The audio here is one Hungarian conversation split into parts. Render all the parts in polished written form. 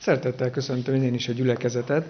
Szeretettel köszöntöm én is a gyülekezetet.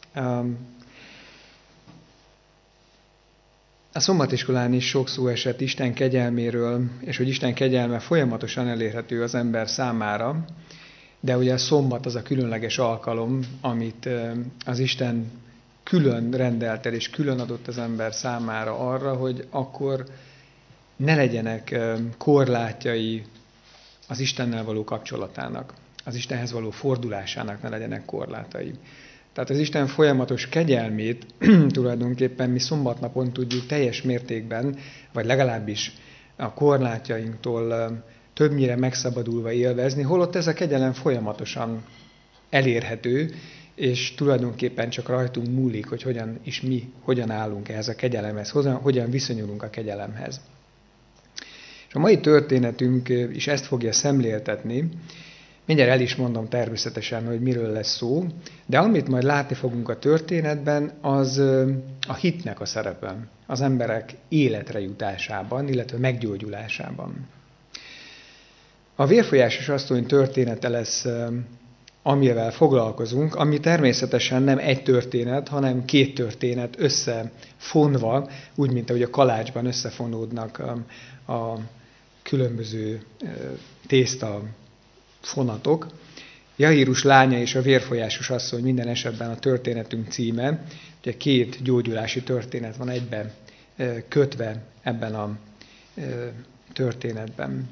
A szombatiskolán is sok szó esett Isten kegyelméről, és hogy Isten kegyelme folyamatosan elérhető az ember számára, de ugye a szombat az a különleges alkalom, amit az Isten külön rendelt el, és külön adott az ember számára arra, hogy akkor ne legyenek korlátjai az Istennel való kapcsolatának, az Istenhez való fordulásának ne legyenek korlátai. Tehát az Isten folyamatos kegyelmét tulajdonképpen mi szombatnapon tudjuk teljes mértékben, vagy legalábbis a korlátjainktól többnyire megszabadulva élvezni, holott ez a kegyelem folyamatosan elérhető, és tulajdonképpen csak rajtunk múlik, hogy hogyan állunk ehhez a kegyelemhez, hogyan viszonyulunk a kegyelemhez. És a mai történetünk is ezt fogja szemléltetni. Mindjárt el is mondom természetesen, hogy miről lesz szó, de amit majd látni fogunk a történetben, az a hitnek a szerepe az emberek életre jutásában, illetve meggyógyulásában. A vérfolyásos asszony története lesz, amivel foglalkozunk, ami természetesen nem egy történet, hanem két történet összefonva, úgy, mint ahogy a kalácsban összefonódnak a különböző tészta fonatok. Jairus lánya és a vérfolyásos asszony minden esetben a történetünk címe. Ugye két gyógyulási történet van egybe kötve ebben a történetben.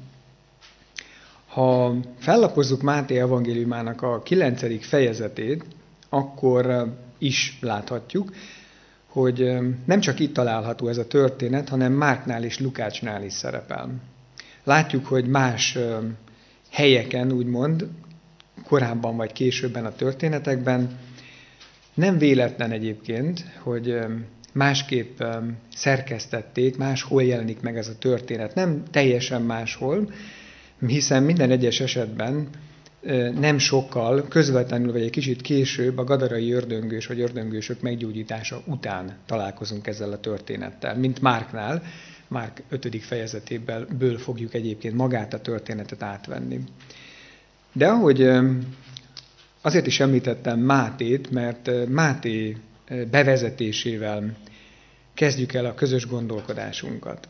Ha fellapozzuk Máté evangéliumának a 9. fejezetét, akkor is láthatjuk, hogy nem csak itt található ez a történet, hanem Márknál és Lukácsnál is szerepel. Látjuk, hogy más helyeken, úgymond, korábban vagy későbben a történetekben. Nem véletlen egyébként, hogy másképp szerkesztették, máshol jelenik meg ez a történet. Nem teljesen máshol, hiszen minden egyes esetben nem sokkal, közvetlenül vagy egy kicsit később a gadarai ördöngős vagy ördöngősök meggyógyítása után találkozunk ezzel a történettel, mint Márknál. Márk 5. fejezetéből fogjuk egyébként magát a történetet átvenni. De ahogy azért is említettem Mátét, mert Máté bevezetésével kezdjük el a közös gondolkodásunkat.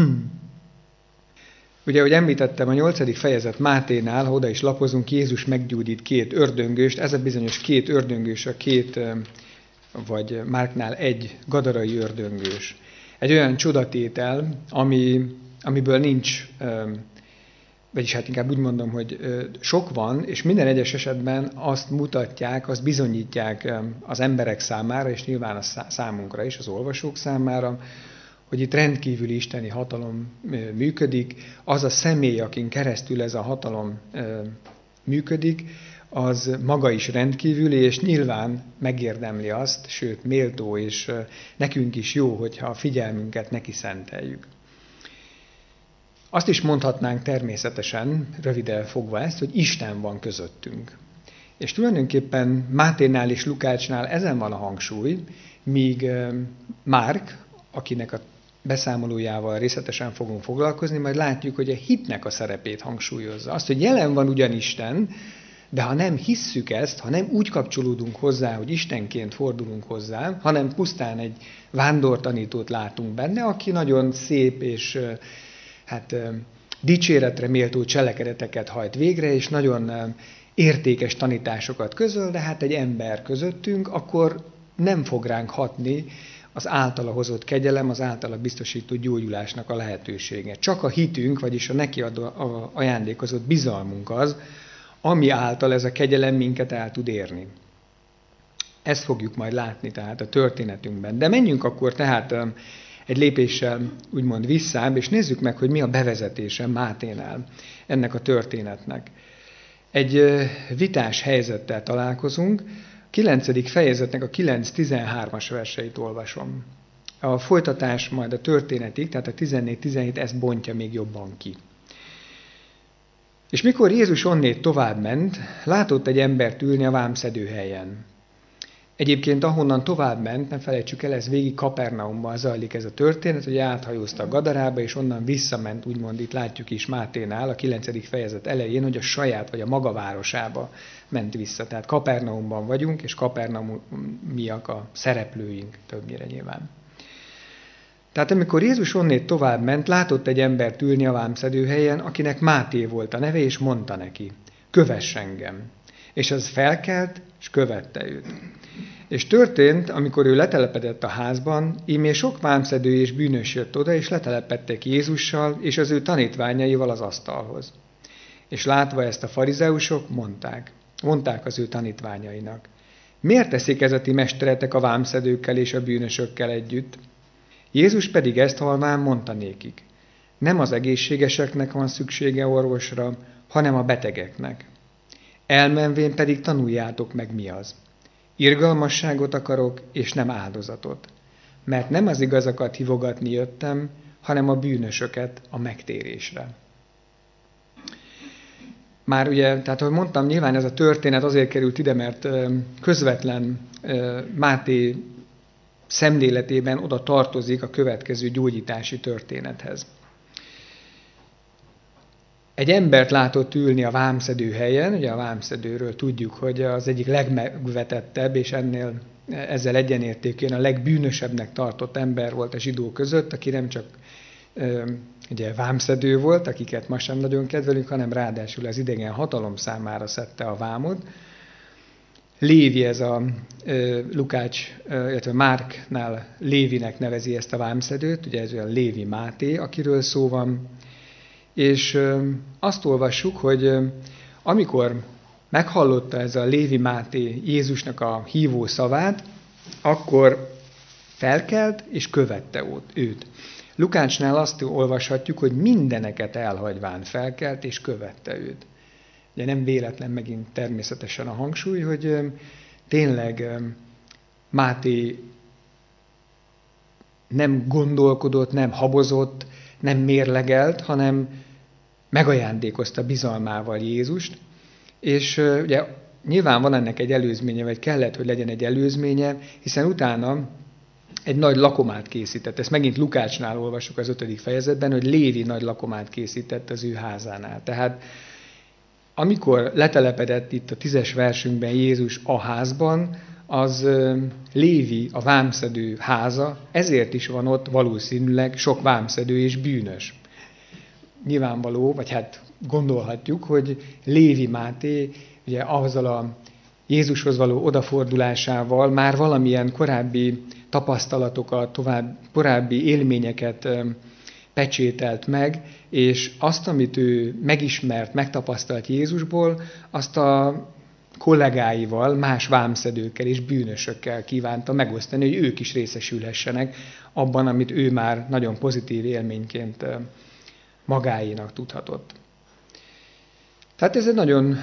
Ugye, ahogy említettem, a 8. fejezet Máténál, ha oda is lapozunk, Jézus meggyógyít két ördöngőst, ez a bizonyos két ördöngős, vagy Márknál egy gadarai ördöngős. Egy olyan csodatétel, amiből nincs, vagyis hát inkább úgy mondom, hogy sok van, és minden egyes esetben azt mutatják, azt bizonyítják az emberek számára, és nyilván a számunkra is, az olvasók számára, hogy itt rendkívüli isteni hatalom működik. Az a személy, akin keresztül ez a hatalom működik, az maga is rendkívüli, és nyilván megérdemli azt, sőt méltó, és nekünk is jó, hogyha a figyelmünket neki szenteljük. Azt is mondhatnánk természetesen, röviden fogva ezt, hogy Isten van közöttünk. És tulajdonképpen Máténál és Lukácsnál ezen van a hangsúly, míg Márk, akinek a beszámolójával részletesen fogunk foglalkozni, majd látjuk, hogy a hitnek a szerepét hangsúlyozza. Azt, hogy jelen van ugyan Isten, de ha nem hisszük ezt, ha nem úgy kapcsolódunk hozzá, hogy Istenként fordulunk hozzá, hanem pusztán egy vándortanítót látunk benne, aki nagyon szép és dicséretre méltó cselekedeteket hajt végre, és nagyon értékes tanításokat közöl, de hát egy ember közöttünk, akkor nem fog ránk hatni az általa hozott kegyelem, az általa biztosító gyógyulásnak a lehetősége. Csak a hitünk, vagyis a neki ajándékozott bizalmunk az, ami által ez a kegyelem minket el tud érni. Ezt fogjuk majd látni tehát a történetünkben. De menjünk akkor tehát egy lépéssel úgymond visszább, és nézzük meg, hogy mi a bevezetése Máténál ennek a történetnek. Egy vitás helyzettel találkozunk. 9. fejezetnek a 9-13-as verseit olvasom. A folytatás majd a történetig, tehát a 14-17 ezt bontja még jobban ki. És mikor Jézus onnét tovább ment, látott egy embert ülni a vámszedőhelyen. Egyébként ahonnan tovább ment, ne felejtsük el, ez végig Kapernaumban zajlik ez a történet, hogy áthajózta Gadarába, és onnan visszament, úgymond itt látjuk is Máténál, a 9. fejezet elején, hogy a saját vagy a maga városába ment vissza. Tehát Kapernaumban vagyunk, és kapernaumiak a szereplőink többnyire nyilván. Tehát amikor Jézus onnét tovább ment, látott egy embert ülni a vámszedőhelyen, akinek Máté volt a neve, és mondta neki, kövess engem. És az felkelt, és követte őt. És történt, amikor ő letelepedett a házban, íme sok vámszedő és bűnös jött oda, és letelepedtek Jézussal, és az ő tanítványaival az asztalhoz. És látva ezt a farizeusok, mondták az ő tanítványainak, miért teszik ez a ti mesteretek a vámszedőkkel és a bűnösökkel együtt? Jézus pedig ezt halván mondta nékik, nem az egészségeseknek van szüksége orvosra, hanem a betegeknek. Elmenvén pedig tanuljátok meg, mi az. Irgalmasságot akarok, és nem áldozatot. Mert nem az igazakat hívogatni jöttem, hanem a bűnösöket a megtérésre. Már ugye, tehát ahogy mondtam, nyilván ez a történet azért került ide, mert közvetlen Máté szemléletében oda tartozik a következő gyógyítási történethez. Egy embert látott ülni a vámszedő helyen, ugye a vámszedőről tudjuk, hogy az egyik legmegvetettebb, és ezzel egyenértékűen a legbűnösebbnek tartott ember volt a zsidók között, aki nem csak ugye vámszedő volt, akiket ma sem nagyon kedvelünk, hanem ráadásul az idegen hatalom számára szedte a vámot. Lévi, ez a Lukács, illetve Márknál Lévinek nevezi ezt a vámszedőt, ugye ez olyan Lévi Máté, akiről szó van, és azt olvassuk, hogy amikor meghallotta ez a Lévi Máté Jézusnak a hívó szavát, akkor felkelt és követte őt. Lukácsnál azt olvashatjuk, hogy mindeneket elhagyván felkelt és követte őt. Ugye nem véletlen megint természetesen a hangsúly, hogy tényleg Máté nem gondolkodott, nem habozott, nem mérlegelt, hanem megajándékozta bizalmával Jézust, és ugye nyilván van ennek egy előzménye, vagy kellett, hogy legyen egy előzménye, hiszen utána egy nagy lakomát készített. Ezt megint Lukácsnál olvasjuk az 5. fejezetben, hogy Lévi nagy lakomát készített az ő házánál. Tehát amikor letelepedett itt a 10. versünkben Jézus a házban, az Lévi, a vámszedő háza, ezért is van ott valószínűleg sok vámszedő és bűnös. Nyilvánvaló, vagy hát gondolhatjuk, hogy Lévi Máté ugye azzal a Jézushoz való odafordulásával már valamilyen korábbi tapasztalatokat, korábbi élményeket pecsételt meg, és azt, amit ő megismert, megtapasztalt Jézusból, azt a kollégáival, más vámszedőkkel és bűnösökkel kívánta megosztani, hogy ők is részesülhessenek abban, amit ő már nagyon pozitív élményként magáénak tudhatott. Tehát ez egy nagyon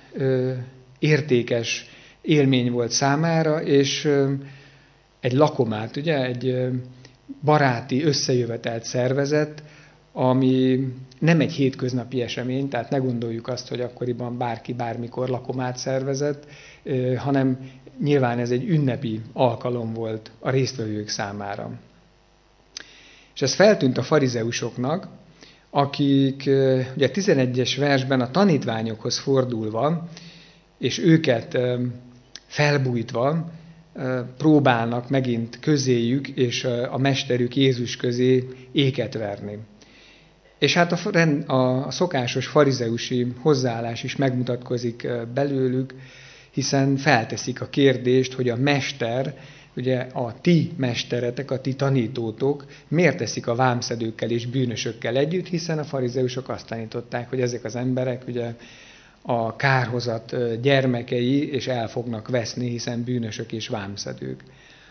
értékes élmény volt számára, és egy lakomát, ugye, egy baráti összejövetelt szervezett, ami nem egy hétköznapi esemény, tehát ne gondoljuk azt, hogy akkoriban bárki bármikor lakomát szervezett, hanem nyilván ez egy ünnepi alkalom volt a résztvevők számára. És ez feltűnt a farizeusoknak, akik ugye 11. versben a tanítványokhoz fordulva, és őket felbújtva próbálnak megint közéjük és a mesterük Jézus közé éket verni. És hát a szokásos farizeusi hozzáállás is megmutatkozik belőlük, hiszen felteszik a kérdést, hogy a mester, ugye a ti mesteretek, a ti tanítótok miért teszik a vámszedőkkel és bűnösökkel együtt, hiszen a farizeusok azt tanították, hogy ezek az emberek ugye a kárhozat gyermekei, és el fognak veszni, hiszen bűnösök és vámszedők.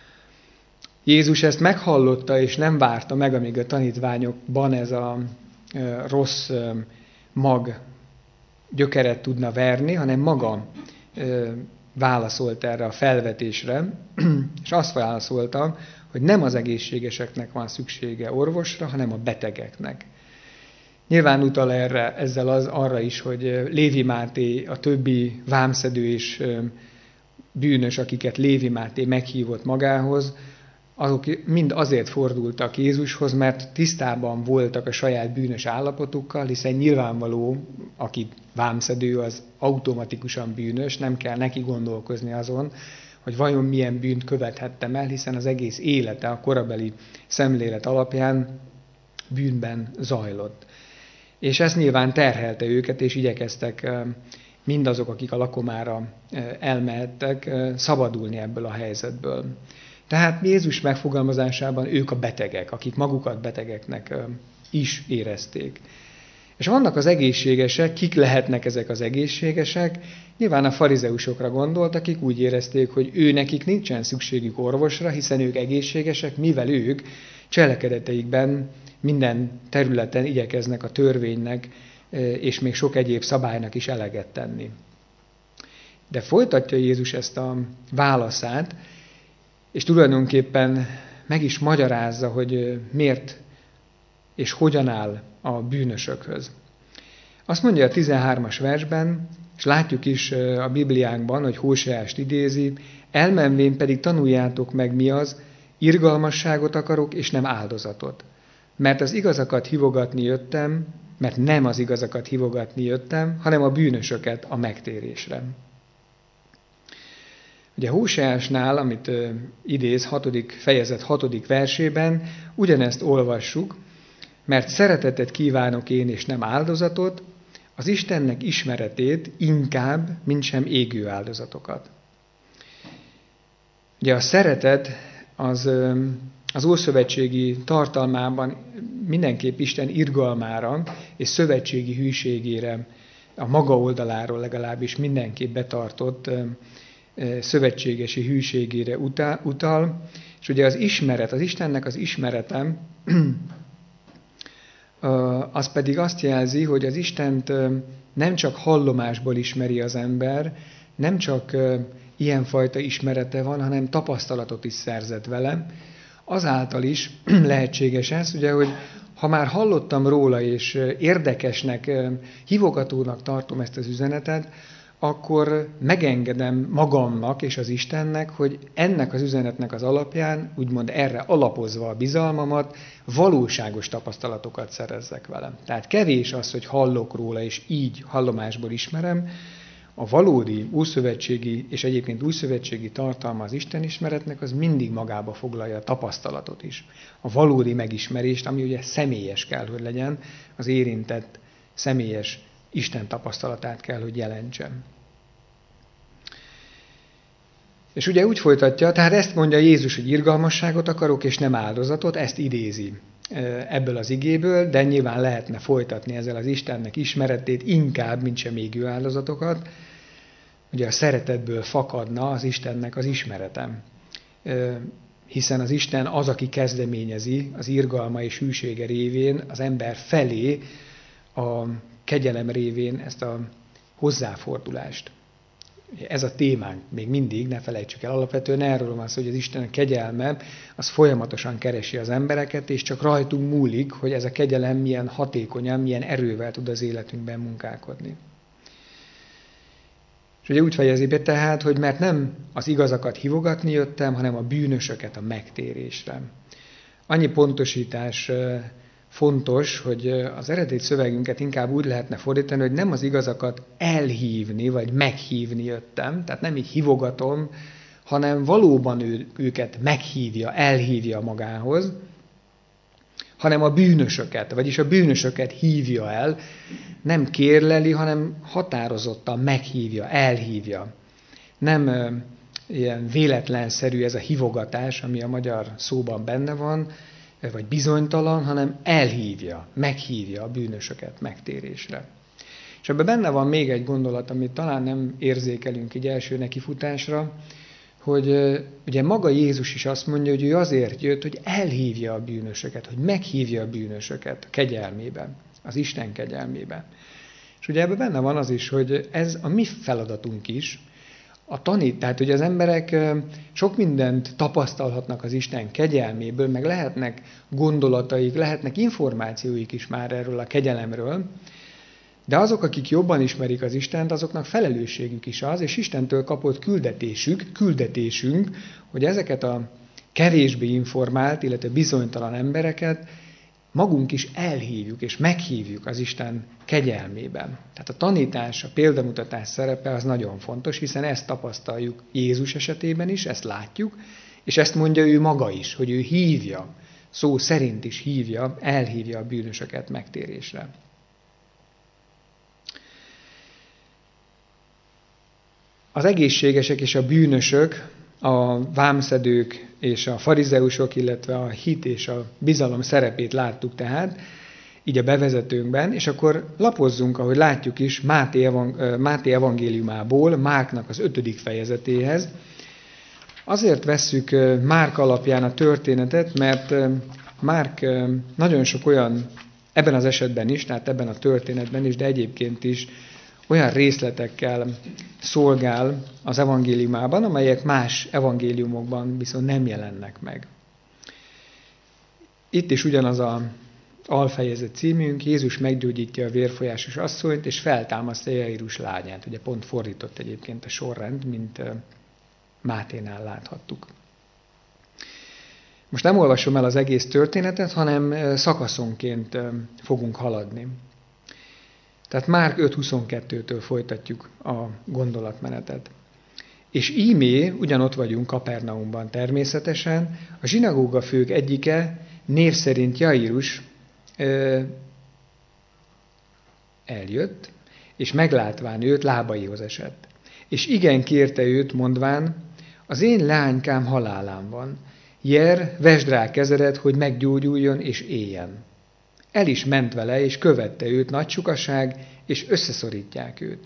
Jézus ezt meghallotta, és nem várta meg, amíg a tanítványokban ez a rossz mag gyökeret tudna verni, hanem maga válaszolt erre a felvetésre, és azt válaszolta, hogy nem az egészségeseknek van szüksége orvosra, hanem a betegeknek. Nyilván utal ezzel arra is, hogy Lévi Máté, a többi vámszedő is bűnös, akiket Lévi Máté meghívott magához, azok mind azért fordultak Jézushoz, mert tisztában voltak a saját bűnös állapotukkal, hiszen nyilvánvaló, aki vámszedő, az automatikusan bűnös, nem kell neki gondolkozni azon, hogy vajon milyen bűnt követhettem el, hiszen az egész élete a korabeli szemlélet alapján bűnben zajlott. És ez nyilván terhelte őket, és igyekeztek mindazok, akik a lakomára elmehettek, szabadulni ebből a helyzetből. Tehát Jézus megfogalmazásában ők a betegek, akik magukat betegeknek is érezték. És vannak az egészségesek, kik lehetnek ezek az egészségesek? Nyilván a farizeusokra gondolt, akik úgy érezték, hogy nekik nincsen szükségük orvosra, hiszen ők egészségesek, mivel ők cselekedeteikben minden területen igyekeznek a törvénynek és még sok egyéb szabálynak is eleget tenni. De folytatja Jézus ezt a válaszát, és tulajdonképpen meg is magyarázza, hogy miért és hogyan áll a bűnösökhöz. Azt mondja a 13-as versben, és látjuk is a Bibliánkban, hogy Hóseást idézi, elmenvén pedig tanuljátok meg mi az, irgalmasságot akarok, és nem áldozatot. Mert nem az igazakat hívogatni jöttem, hanem a bűnösöket a megtérésre. Ugye Hóseásnál, amit idéz 6. fejezet 6. versében, ugyanezt olvassuk, mert szeretetet kívánok én, és nem áldozatot, az Istennek ismeretét inkább, mint sem égő áldozatokat. Ugye a szeretet az ószövetségi tartalmában mindenképp Isten irgalmára és szövetségi hűségére, a maga oldaláról legalábbis mindenképp betartott szövetségesi hűségére utal, és ugye az ismeret, az Istennek az ismerete, az pedig azt jelzi, hogy az Istent nem csak hallomásból ismeri az ember, nem csak ilyenfajta ismerete van, hanem tapasztalatot is szerzett vele. Azáltal is lehetséges ez, ugye, hogy ha már hallottam róla, és érdekesnek, hívogatónak tartom ezt az üzenetet, akkor megengedem magamnak és az Istennek, hogy ennek az üzenetnek az alapján, úgymond erre alapozva a bizalmamat, valóságos tapasztalatokat szerezzek vele. Tehát kevés az, hogy hallok róla, és így hallomásból ismerem, a valódi ószövetségi és egyébként újszövetségi tartalma az Istenismeretnek az mindig magába foglalja a tapasztalatot is. A valódi megismerést, ami ugye személyes kell, hogy legyen, az érintett személyes Isten tapasztalatát kell, hogy jelentsem. És ugye úgy folytatja, tehát ezt mondja Jézus, hogy irgalmasságot akarok, és nem áldozatot, ezt idézi ebből az igéből, de nyilván lehetne folytatni ezzel az Istennek ismeretét inkább, mint sem égő áldozatokat. Ugye a szeretetből fakadna az Istennek az ismeretem. Hiszen az Isten az, aki kezdeményezi az irgalma és hűsége révén az ember felé a kegyelem révén ezt a hozzáfordulást. Ez a témánk még mindig, ne felejtsük el, alapvetően erről van szó, hogy az Isten kegyelme az folyamatosan keresi az embereket, és csak rajtunk múlik, hogy ez a kegyelem milyen hatékonyan, milyen erővel tud az életünkben munkálkodni. És ugye úgy fejezi be tehát, hogy mert nem az igazakat hívogatni jöttem, hanem a bűnösöket a megtérésre. Annyi pontosítás fontos, hogy az eredeti szövegünket inkább úgy lehetne fordítani, hogy nem az igazakat elhívni, vagy meghívni jöttem, tehát nem így hívogatom, hanem valóban őket meghívja, elhívja magához, hanem a bűnösöket, vagyis a bűnösöket hívja el, nem kérleli, hanem határozottan meghívja, elhívja. Nem ilyen véletlenszerű ez a hívogatás, ami a magyar szóban benne van, vagy bizonytalan, hanem elhívja, meghívja a bűnösöket megtérésre. És ebben benne van még egy gondolat, amit talán nem érzékelünk így első nekifutásra, hogy ugye maga Jézus is azt mondja, hogy ő azért jött, hogy elhívja a bűnösöket, hogy meghívja a bűnösöket a kegyelmében, az Isten kegyelmében. És ugye ebben benne van az is, hogy ez a mi feladatunk is, tehát hogy az emberek sok mindent tapasztalhatnak az Isten kegyelméből, meg lehetnek gondolataik, lehetnek információik is már erről a kegyelemről, De azok, akik jobban ismerik az Istent, azoknak felelősségük is az, és Istentől kapott küldetésünk, hogy ezeket a kevésbé informált, illetve bizonytalan embereket magunk is elhívjuk és meghívjuk az Isten kegyelmében. Tehát a tanítás, a példamutatás szerepe az nagyon fontos, hiszen ezt tapasztaljuk Jézus esetében is, ezt látjuk, és ezt mondja ő maga is, hogy ő hívja, szó szerint is hívja, elhívja a bűnösöket megtérésre. Az egészségesek és a bűnösök, a vámszedők és a farizeusok, illetve a hit és a bizalom szerepét láttuk tehát, így a bevezetőnkben, és akkor lapozzunk, ahogy látjuk is, Máté evangéliumából, Márknak az 5. fejezetéhez. Azért vesszük Márk alapján a történetet, mert Márk nagyon sok olyan, ebben az esetben is, tehát ebben a történetben is, de egyébként is olyan részletekkel szolgál az evangéliumában, amelyek más evangéliumokban viszont nem jelennek meg. Itt is ugyanaz az alfejezet címünk, Jézus meggyógyítja a vérfolyásos asszonyt, és feltámasztja Jairus lányát. Ugye pont fordított egyébként a sorrend, mint Máténál láthattuk. Most nem olvasom el az egész történetet, hanem szakaszonként fogunk haladni. Tehát Márk 5.22-től folytatjuk a gondolatmenetet. És ímé, ugyanott vagyunk Kapernaumban természetesen, a zsinagóga fők egyike, név szerint Jairus eljött, és meglátván őt lábaihoz esett. És igen kérte őt, mondván, az én leánykám halálán van. Jer, vesd rá kezedet, hogy meggyógyuljon és éljen. El is ment vele, és követte őt nagy sokaság, és összeszorítják őt.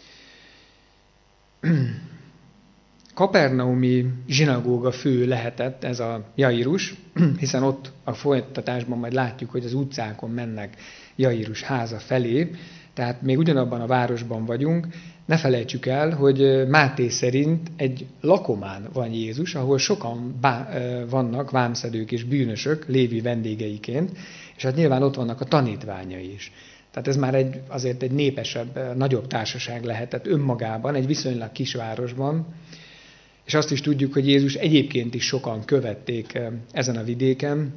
Kapernaumi zsinagóga fő lehetett ez a Jairus, hiszen ott a folytatásban majd látjuk, hogy az utcákon mennek Jairus háza felé, tehát még ugyanabban a városban vagyunk. Ne felejtsük el, hogy Máté szerint egy lakomán van Jézus, ahol sokan vannak vámszedők és bűnösök, Lévi vendégeiként, és hát nyilván ott vannak a tanítványai is. Tehát ez már azért egy népesebb, nagyobb társaság lehetett önmagában, egy viszonylag kisvárosban, és azt is tudjuk, hogy Jézus egyébként is sokan követték ezen a vidéken,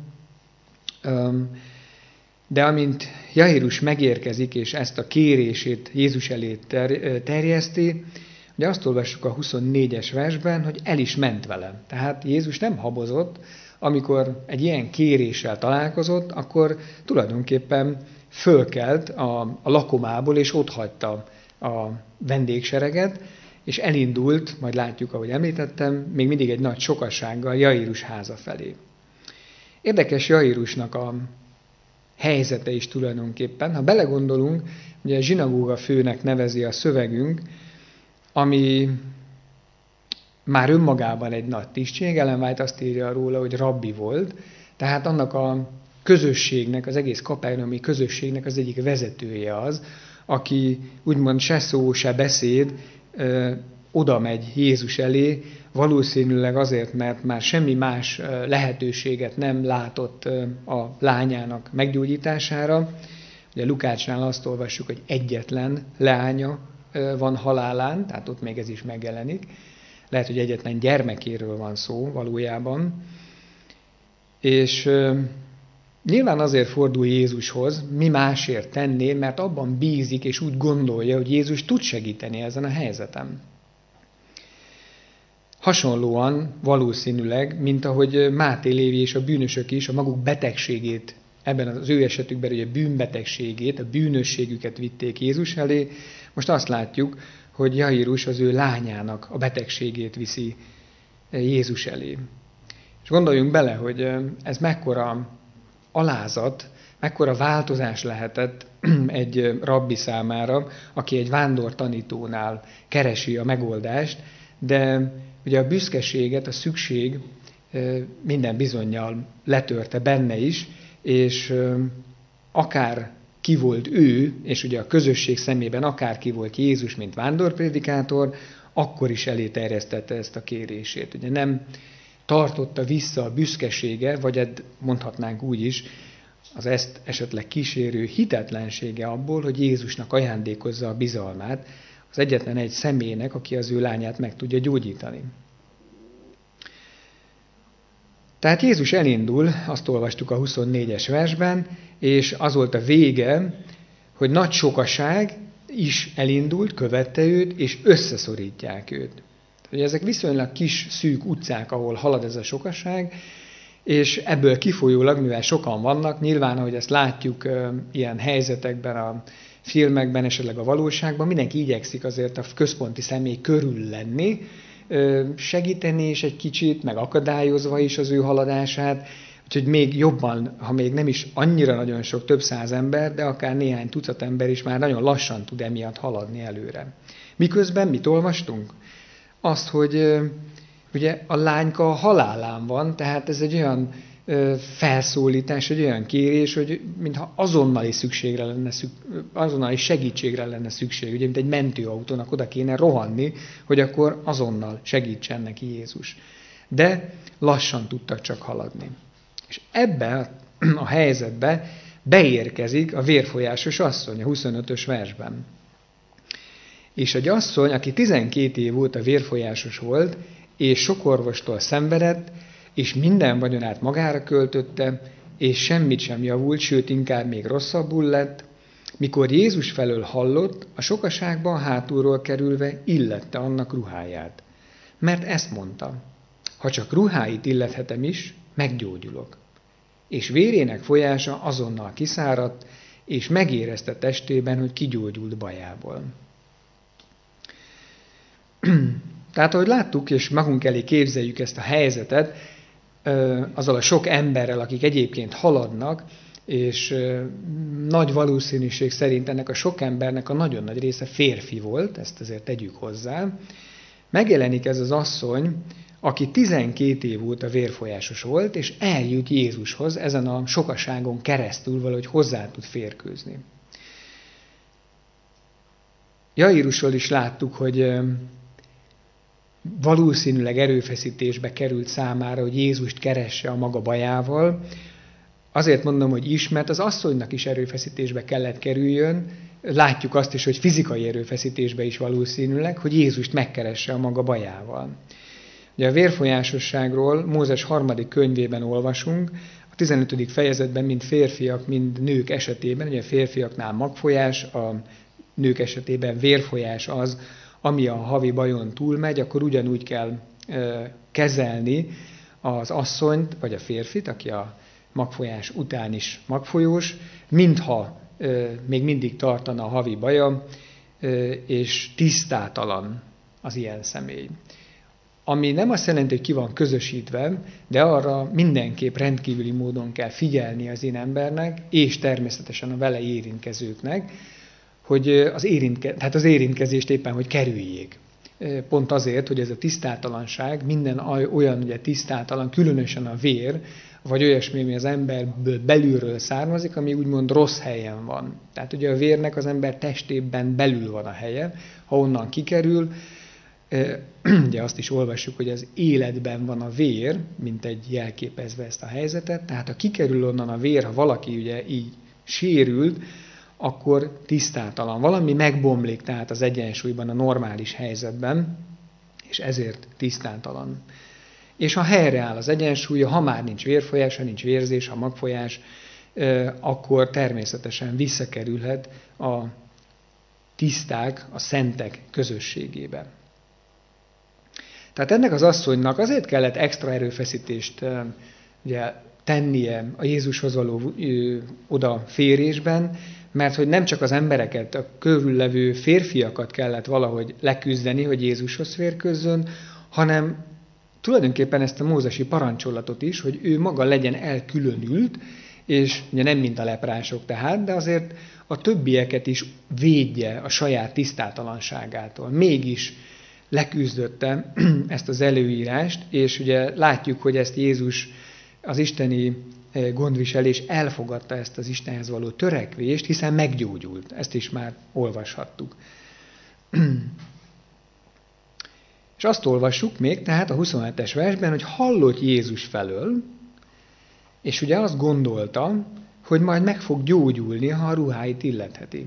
de amint Jairus megérkezik, és ezt a kérését Jézus elé terjeszti, ugye azt olvassuk a 24-es versben, hogy el is ment vele. Tehát Jézus nem habozott, amikor egy ilyen kéréssel találkozott, akkor tulajdonképpen fölkelt a lakomából, és otthagyta a vendégsereget, és elindult, majd látjuk, ahogy említettem, még mindig egy nagy sokassággal Jairus háza felé. Érdekes Jairusnak a helyzete is tulajdonképpen. Ha belegondolunk, ugye a zsinagóga főnek nevezi a szövegünk, ami már önmagában egy nagy tisztség, Ellen White azt írja róla, hogy rabbi volt, tehát annak a közösségnek, az egész kapernaumi közösségnek az egyik vezetője az, aki úgymond se szó, se beszéd, oda megy Jézus elé, valószínűleg azért, mert már semmi más lehetőséget nem látott a lányának meggyógyítására. Ugye Lukácsnál azt olvassuk, hogy egyetlen leánya van halálán, tehát ott még ez is megjelenik. Lehet, hogy egyetlen gyermekéről van szó valójában. És nyilván azért fordul Jézushoz, mi másért tenné, mert abban bízik és úgy gondolja, hogy Jézus tud segíteni ezen a helyzeten. Hasonlóan valószínűleg, mint ahogy Máté, Lévi és a bűnösök is a maguk betegségét, ebben az ő esetükben ugye bűnbetegségét, a bűnösségüket vitték Jézus elé, most azt látjuk, hogy Jairus az ő lányának a betegségét viszi Jézus elé. És gondoljunk bele, hogy ez mekkora alázat, mekkora változás lehetett egy rabbi számára, aki egy vándor tanítónál keresi a megoldást, de ugye a büszkeséget, a szükség minden bizonnyal letörte benne is, és akár ki volt ő, és ugye a közösség szemében akár ki volt Jézus, mint vándorprédikátor, akkor is elé terjesztette ezt a kérését. Ugye nem tartotta vissza a büszkesége, vagy mondhatnánk úgy is, az ezt esetleg kísérő hitetlensége abból, hogy Jézusnak ajándékozza a bizalmát az egyetlen egy személynek, aki az ő lányát meg tudja gyógyítani. Tehát Jézus elindul, azt olvastuk a 24-es versben, és az volt a vége, hogy nagy sokaság is elindult, követte őt, és összeszorítják őt. Ugye ezek viszonylag kis, szűk utcák, ahol halad ez a sokaság, és ebből kifolyólag, mivel sokan vannak, nyilván, ahogy ezt látjuk ilyen helyzetekben, a filmekben, esetleg a valóságban, mindenki igyekszik azért a központi személy körül lenni, segíteni is egy kicsit, meg akadályozva is az ő haladását, úgyhogy még jobban, ha még nem is annyira nagyon sok, több száz ember, de akár néhány tucat ember is már nagyon lassan tud emiatt haladni előre. Miközben mit olvastunk? Azt, hogy ugye a lányka halálán van, tehát ez egy olyan felszólítás, egy olyan kérés, hogy mintha azonnali segítségre lenne szükség, ugye, mint egy mentőautónak oda kéne rohanni, hogy akkor azonnal segítsen neki Jézus. De lassan tudtak csak haladni. És ebbe a helyzetbe beérkezik a vérfolyásos asszony a 25-ös versben. És egy asszony, aki 12 év óta vérfolyásos volt, és sok orvostól szenvedett, és minden vagyonát magára költötte, és semmit sem javult, sőt, inkább még rosszabbul lett, mikor Jézus felől hallott, a sokaságban hátulról kerülve illette annak ruháját. Mert ezt mondta, ha csak ruháit illethetem is, meggyógyulok. És vérének folyása azonnal kiszáradt, és megérezte testében, hogy kigyógyult bajából. Tehát, ahogy láttuk, és magunk elé képzeljük ezt a helyzetet, azzal a sok emberrel, akik egyébként haladnak, és nagy valószínűség szerint ennek a sok embernek a nagyon nagy része férfi volt, ezt azért tegyük hozzá, megjelenik ez az asszony, aki 12 év óta vérfolyásos volt, és eljut Jézushoz ezen a sokaságon keresztül valahogy hozzá tud férkőzni. Jairusról is láttuk, hogy valószínűleg erőfeszítésbe került számára, hogy Jézust keresse a maga bajával. Azért mondom, hogy is, mert az asszonynak is erőfeszítésbe kellett kerüljön. Látjuk azt is, hogy fizikai erőfeszítésbe is valószínűleg, hogy Jézust megkeresse a maga bajával. Ugye a vérfolyásosságról Mózes 3. könyvében olvasunk, a 15. fejezetben mind férfiak, mind nők esetében, ugye a férfiaknál magfolyás, a nők esetében vérfolyás az, ami a havi bajon túlmegy, akkor ugyanúgy kell kezelni az asszonyt, vagy a férfit, aki a magfolyás után is magfolyós, mintha még mindig tartana a havi baja, és tisztátalan az ilyen személy. Ami nem azt jelenti, hogy ki van közösítve, de arra mindenképp rendkívüli módon kell figyelni az én embernek, és természetesen a vele érintkezőknek, hogy az érintkezést éppen, hogy kerüljék. Pont azért, hogy ez a tisztátalanság, minden olyan ugye tisztátalan, különösen a vér, vagy olyasmi, ami az emberből belülről származik, ami úgymond rossz helyen van. Tehát ugye a vérnek az ember testében belül van a helye, ha onnan kikerül, ugye azt is olvassuk, hogy az életben van a vér, mint egy jelképezve ezt a helyzetet, tehát ha kikerül onnan a vér, ha valaki ugye így sérült, akkor tisztátalan. Valami megbomlik tehát az egyensúlyban, a normális helyzetben, és ezért tisztátalan. És ha helyreáll az egyensúlya, ha már nincs vérfolyás, ha nincs vérzés, ha magfolyás, akkor természetesen visszakerülhet a tiszták, a szentek közösségébe. Tehát ennek az asszonynak azért kellett extra erőfeszítést ugye, tennie a Jézushoz való odaférésben, mert hogy nem csak az embereket, a körüllevő férfiakat kellett valahogy leküzdeni, hogy Jézushoz férkőzzön, hanem tulajdonképpen ezt a mózesi parancsolatot is, hogy ő maga legyen elkülönült, és ugye nem mint a leprások tehát, de azért a többieket is védje a saját tisztátalanságától. Mégis leküzdötte ezt az előírást, és ugye látjuk, hogy ezt Jézus az isteni gondviselés elfogadta ezt az Istenhez való törekvést, hiszen meggyógyult. Ezt is már olvashattuk. És azt olvassuk még, tehát a 27-es versben, hogy hallott Jézus felől, és ugye azt gondolta, hogy majd meg fog gyógyulni, ha a ruháit illetheti.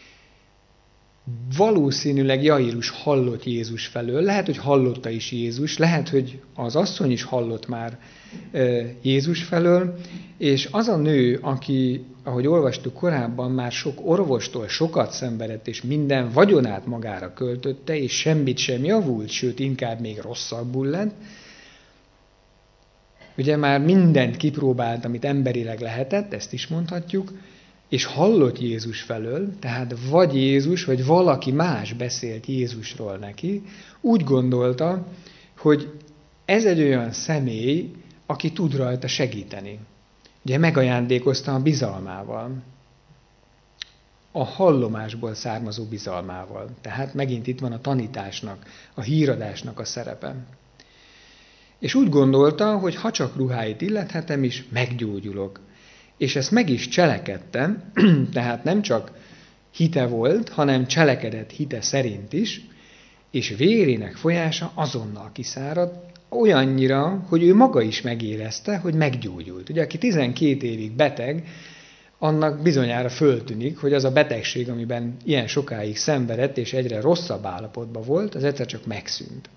Valószínűleg Jairus hallott Jézus felől, lehet, hogy hallotta is Jézus, lehet, hogy az asszony is hallott már Jézus felől, és az a nő, aki, ahogy olvastuk korábban, már sok orvostól sokat szenvedett, és minden vagyonát magára költötte, és semmit sem javult, sőt, inkább még rosszabbul lett, ugye már mindent kipróbált, amit emberileg lehetett, ezt is mondhatjuk, és hallott Jézus felől, tehát vagy Jézus, vagy valaki más beszélt Jézusról neki, úgy gondolta, hogy ez egy olyan személy, aki tud rajta segíteni. Ugye megajándékozta a bizalmával, a hallomásból származó bizalmával. Tehát megint itt van a tanításnak, a híradásnak a szerepe. És úgy gondolta, hogy ha csak ruháit illethetem is, meggyógyulok. És ezt meg is cselekedtem, tehát nem csak hite volt, hanem cselekedett hite szerint is, és vérének folyása azonnal kiszáradt, olyannyira, hogy ő maga is megérezte, hogy meggyógyult. Ugye, aki 12 évig beteg, annak bizonyára föltűnik, hogy az a betegség, amiben ilyen sokáig szenvedett, és egyre rosszabb állapotban volt, az egyszer csak megszűnt.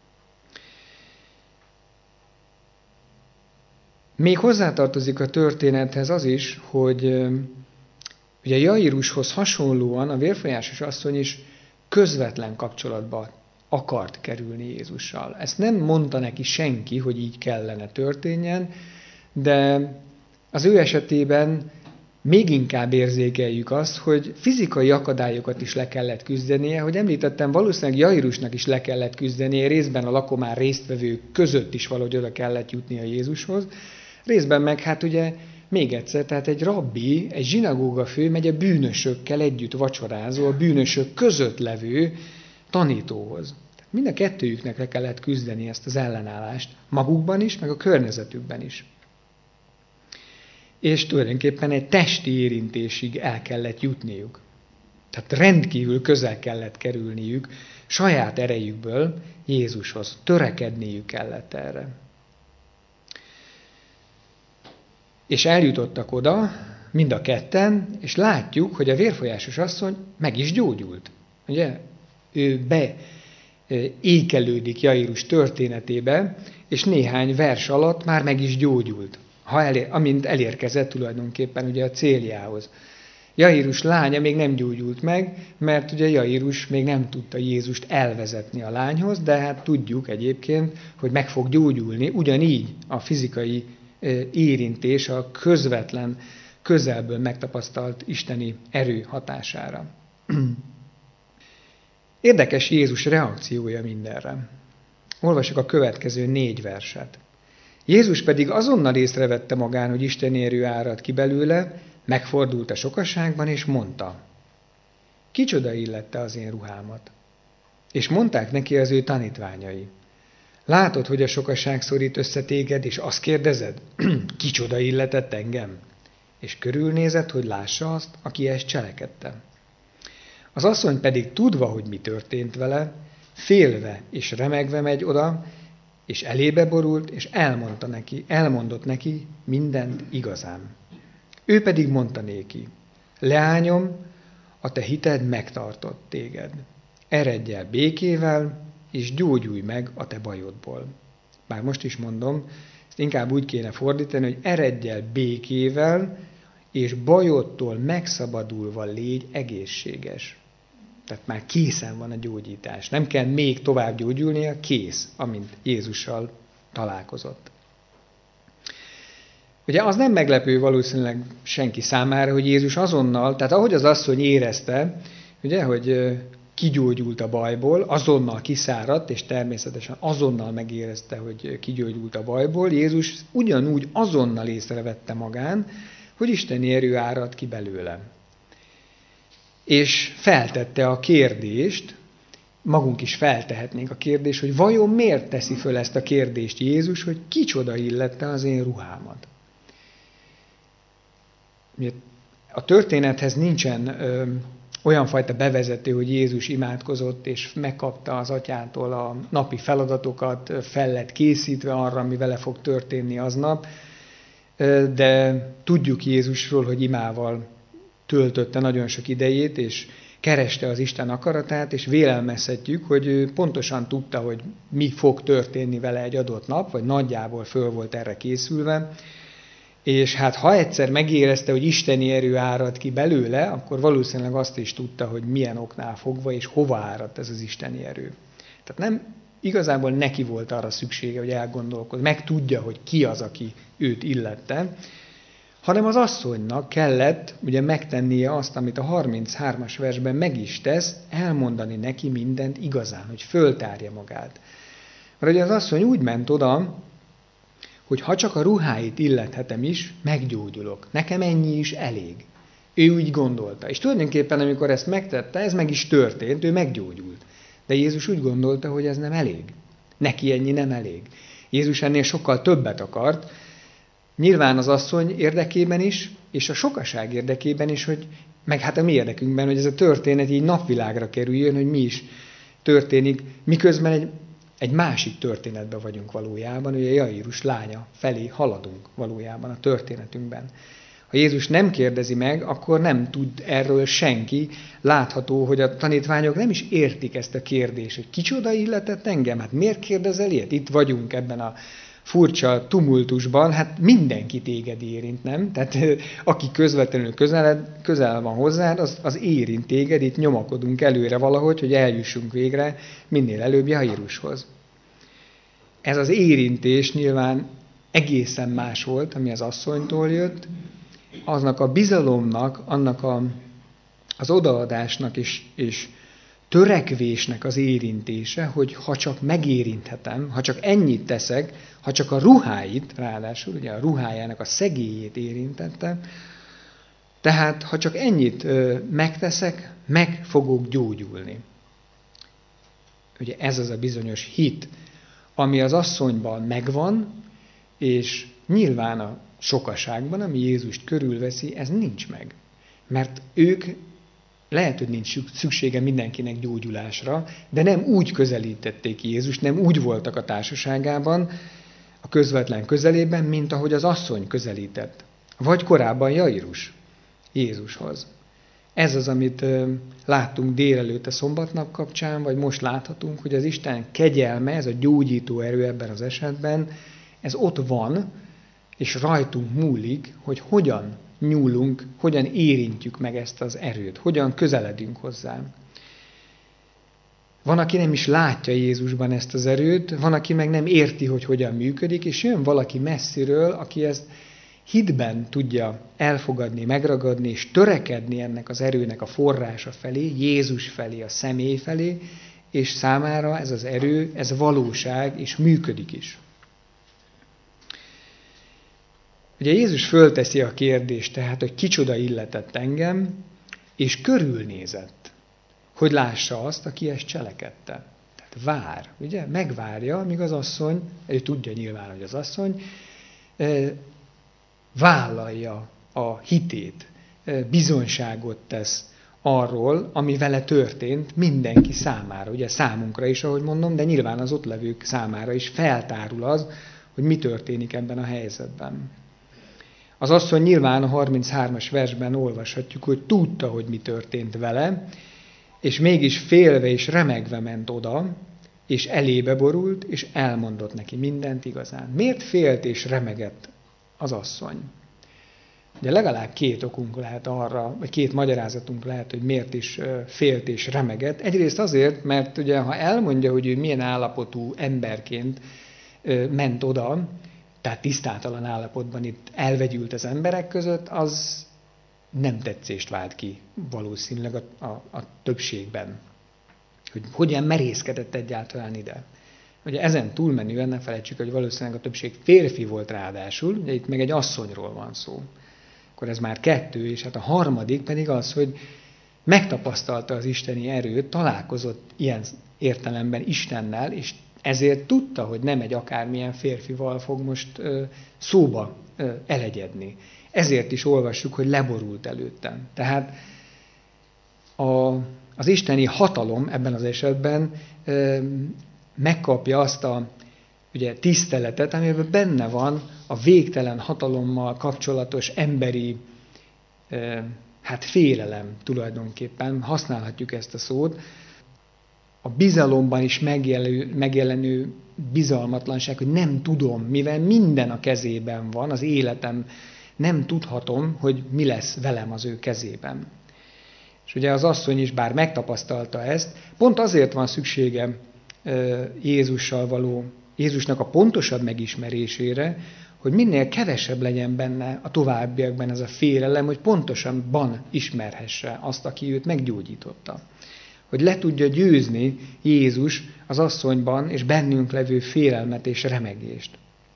Még hozzátartozik a történethez az is, hogy ugye Jairushoz hasonlóan a vérfolyásos asszony is közvetlen kapcsolatba akart kerülni Jézussal. Ezt nem mondta neki senki, hogy így kellene történjen, de az ő esetében még inkább érzékeljük azt, hogy fizikai akadályokat is le kellett küzdenie, hogy említettem, valószínűleg Jairusnak is le kellett küzdenie, részben a lakomár résztvevők között is valahogy oda kellett jutnia Jézushoz, részben meg hát ugye még egyszer, tehát egy rabbi, egy zsinagóga fő megy a bűnösökkel együtt vacsorázó, a bűnösök között levő tanítóhoz. Mind a kettőjüknek le kellett küzdeni ezt az ellenállást, magukban is, meg a környezetükben is. És tulajdonképpen egy testi érintésig el kellett jutniuk. Tehát rendkívül közel kellett kerülniük saját erejükből Jézushoz. Törekedniük kellett erre. És eljutottak oda, mind a ketten, és látjuk, hogy a vérfolyásos asszony meg is gyógyult. Ugye? Ő beékelődik Jairus történetébe, és néhány vers alatt már meg is gyógyult, amint elérkezett tulajdonképpen ugye a céljához. Jairus lánya még nem gyógyult meg, mert ugye Jairus még nem tudta Jézust elvezetni a lányhoz, de hát tudjuk egyébként, hogy meg fog gyógyulni, ugyanígy a fizikai érintés a közvetlen, közelből megtapasztalt isteni erő hatására. Érdekes Jézus reakciója mindenre. Olvassuk a következő 4 verset. Jézus pedig azonnal észrevette magán, hogy isteni erő árad ki belőle, megfordult a sokaságban, és mondta, kicsoda illette az én ruhámat? És mondták neki az ő tanítványai, látod, hogy a sokaság szorít össze téged, és azt kérdezed, kicsoda illetett engem? És körülnézett, hogy lássa azt, aki ezt cselekedte. Az asszony pedig tudva, hogy mi történt vele, félve és remegve megy oda, és elébe borult, és elmondott neki mindent igazán. Ő pedig mondta néki, leányom, a te hited megtartott téged. Eredj el békével, és gyógyulj meg a te bajodból. Bár most is mondom, ezt inkább úgy kéne fordítani, hogy eredj el békével, és bajodtól megszabadulva légy egészséges. Tehát már készen van a gyógyítás. Nem kell még tovább gyógyulnia, kész, amint Jézussal találkozott. Ugye az nem meglepő valószínűleg senki számára, hogy Jézus azonnal, tehát ahogy az asszony érezte, ugye, hogy kigyógyult a bajból, azonnal kiszáradt, és természetesen azonnal megérezte, hogy kigyógyult a bajból, Jézus ugyanúgy azonnal észrevette magán, hogy isteni erő árad ki belőle. És feltette a kérdést, magunk is feltehetnénk a kérdést, hogy vajon miért teszi föl ezt a kérdést Jézus, hogy kicsoda illette az én ruhámat. A történethez nincsen olyan fajta bevezető, hogy Jézus imádkozott, és megkapta az atyától a napi feladatokat, fel lett készítve arra, ami vele fog történni aznap. de tudjuk Jézusról, hogy imával töltötte nagyon sok idejét, és kereste az Isten akaratát, és vélelmezhetjük, hogy ő pontosan tudta, hogy mi fog történni vele egy adott nap, vagy nagyjából föl volt erre készülve, és hát ha egyszer megérezte, hogy isteni erő árad ki belőle, akkor valószínűleg azt is tudta, hogy milyen oknál fogva, és hova áradt ez az isteni erő. Tehát nem igazából neki volt arra szüksége, hogy elgondolkodj, meg tudja, hogy ki az, aki őt illette, hanem az asszonynak kellett ugye megtennie azt, amit a 33-as versben meg is tesz, elmondani neki mindent igazán, hogy föltárja magát. Mert ugye az asszony úgy ment oda, hogy ha csak a ruháit illethetem is, meggyógyulok. Nekem ennyi is elég. Ő úgy gondolta. És tulajdonképpen, amikor ezt megtette, ez meg is történt, ő meggyógyult. De Jézus úgy gondolta, hogy ez nem elég. Neki ennyi nem elég. Jézus ennél sokkal többet akart, nyilván az asszony érdekében is, és a sokaság érdekében is, hogy meg hát a mi érdekünkben, hogy ez a történet így napvilágra kerüljön, hogy mi is történik, miközben egy másik történetben vagyunk valójában, ugye Jairus lánya felé haladunk valójában a történetünkben. Ha Jézus nem kérdezi meg, akkor nem tud erről senki. Látható, hogy a tanítványok nem is értik ezt a kérdést, hogy kicsoda illetett engem, hát miért kérdezel ilyet? Itt vagyunk ebben a furcsa tumultusban, hát mindenki téged érint, nem? Tehát aki közvetlenül közel van hozzád, az érint téged, itt nyomakodunk előre valahogy, hogy eljussunk végre minél előbb Jairushoz. Ez az érintés nyilván egészen más volt, ami az asszonytól jött, aznak a bizalomnak, annak az odaadásnak és törekvésnek az érintése, hogy ha csak megérinthetem, ha csak ennyit teszek, ha csak a ruháit, ráadásul ugye a ruhájának a szegélyét érintettem, tehát ha csak ennyit megteszek, meg fogok gyógyulni. Ugye ez az a bizonyos hit, ami az asszonyban megvan, és nyilván a sokaságban, ami Jézust körülveszi, ez nincs meg. Mert ők lehet, hogy nincs szüksége mindenkinek gyógyulásra, de nem úgy közelítették Jézust, nem úgy voltak a társaságában, a közvetlen közelében, mint ahogy az asszony közelített. Vagy korábban Jairus Jézushoz. Ez az, amit láttunk délelőtt a szombatnap kapcsán, vagy most láthatunk, hogy az Isten kegyelme, ez a gyógyító erő ebben az esetben, ez ott van, és rajtunk múlik, hogy hogyan nyúlunk, hogyan érintjük meg ezt az erőt, hogyan közeledünk hozzá. Van, aki nem is látja Jézusban ezt az erőt, van, aki meg nem érti, hogy hogyan működik, és jön valaki messziről, aki ezt hitben tudja elfogadni, megragadni, és törekedni ennek az erőnek a forrása felé, Jézus felé, a személy felé, és számára ez az erő, ez valóság, és működik is. Ugye Jézus fölteszi a kérdést, tehát, hogy kicsoda illetett engem, és körülnézett, hogy lássa azt, aki ezt cselekedte. Tehát vár, ugye? Megvárja, míg az asszony, ő tudja nyilván, hogy az asszony, vállalja a hitét, bizonyságot tesz arról, ami vele történt mindenki számára, ugye számunkra is, ahogy mondom, de nyilván az ott levők számára is feltárul az, hogy mi történik ebben a helyzetben. Az asszony nyilván a 33-as versben olvashatjuk, hogy tudta, hogy mi történt vele, és mégis félve és remegve ment oda, és elébe borult, és elmondott neki mindent igazán. Miért félt és remegett az asszony? De legalább két okunk lehet arra, vagy két magyarázatunk lehet, hogy miért is félt és remegett. Egyrészt azért, mert ugye, ha elmondja, hogy ő milyen állapotú emberként ment oda, tehát tisztátalan állapotban itt elvegyült az emberek között, az nem tetszést vált ki valószínűleg a többségben. Hogy hogyan merészkedett egyáltalán ide. Ugye ezen túlmenően ne felejtsük, hogy valószínűleg a többség férfi volt ráadásul, ugye itt meg egy asszonyról van szó. Akkor ez már kettő, és hát a harmadik pedig az, hogy megtapasztalta az isteni erőt, találkozott ilyen értelemben Istennel, és ezért tudta, hogy nem egy akármilyen férfival fog most szóba elegyedni. Ezért is olvassuk, hogy leborult előttem. Tehát az isteni hatalom ebben az esetben megkapja azt a ugye tiszteletet, amiben benne van a végtelen hatalommal kapcsolatos emberi félelem tulajdonképpen, használhatjuk ezt a szót, a bizalomban is megjelenő bizalmatlanság, hogy nem tudom, mivel minden a kezében van, az életem, nem tudhatom, hogy mi lesz velem az ő kezében. És ugye az asszony is, bár megtapasztalta ezt, pont azért van szüksége Jézusnak a pontosabb megismerésére, hogy minél kevesebb legyen benne a továbbiakban ez a félelem, hogy pontosabban ismerhesse azt, aki őt meggyógyította. Hogy le tudja győzni Jézus az asszonyban és bennünk levő félelmet és remegést.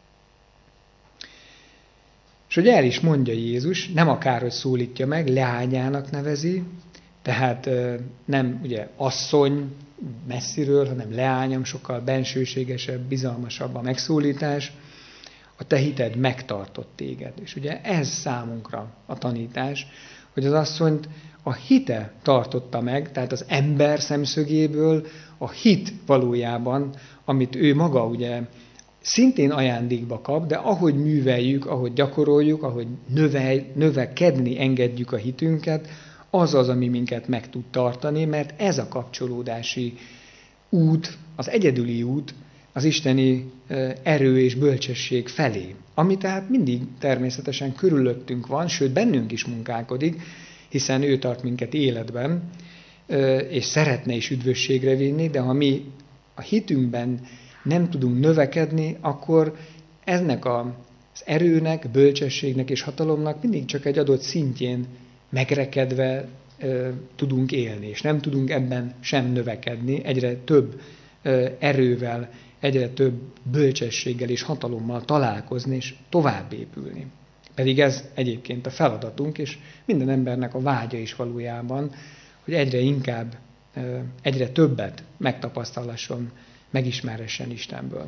És hogy el is mondja Jézus, nem akárhogy szólítja meg, leányának nevezi, tehát nem ugye asszony messziről, hanem leányom, sokkal bensőségesebb, bizalmasabb a megszólítás. A te hited megtartott téged. És ugye ez számunkra a tanítás, hogy az asszonyt a hite tartotta meg, tehát az ember szemszögéből a hit valójában, amit ő maga ugye szintén ajándékba kap, de ahogy műveljük, ahogy gyakoroljuk, ahogy növekedni engedjük a hitünket, az az, ami minket meg tud tartani, mert ez a kapcsolódási út, az egyedüli út az isteni erő és bölcsesség felé, ami tehát mindig természetesen körülöttünk van, sőt bennünk is munkálkodik, hiszen ő tart minket életben, és szeretne is üdvösségre vinni, de ha mi a hitünkben nem tudunk növekedni, akkor ennek az erőnek, bölcsességnek és hatalomnak mindig csak egy adott szintjén megrekedve tudunk élni, és nem tudunk ebben sem növekedni, egyre több erővel, egyre több bölcsességgel és hatalommal találkozni, és tovább épülni. Pedig ez egyébként a feladatunk, és minden embernek a vágya is valójában, hogy egyre inkább, egyre többet megtapasztalasson, megismerhessen Istenből.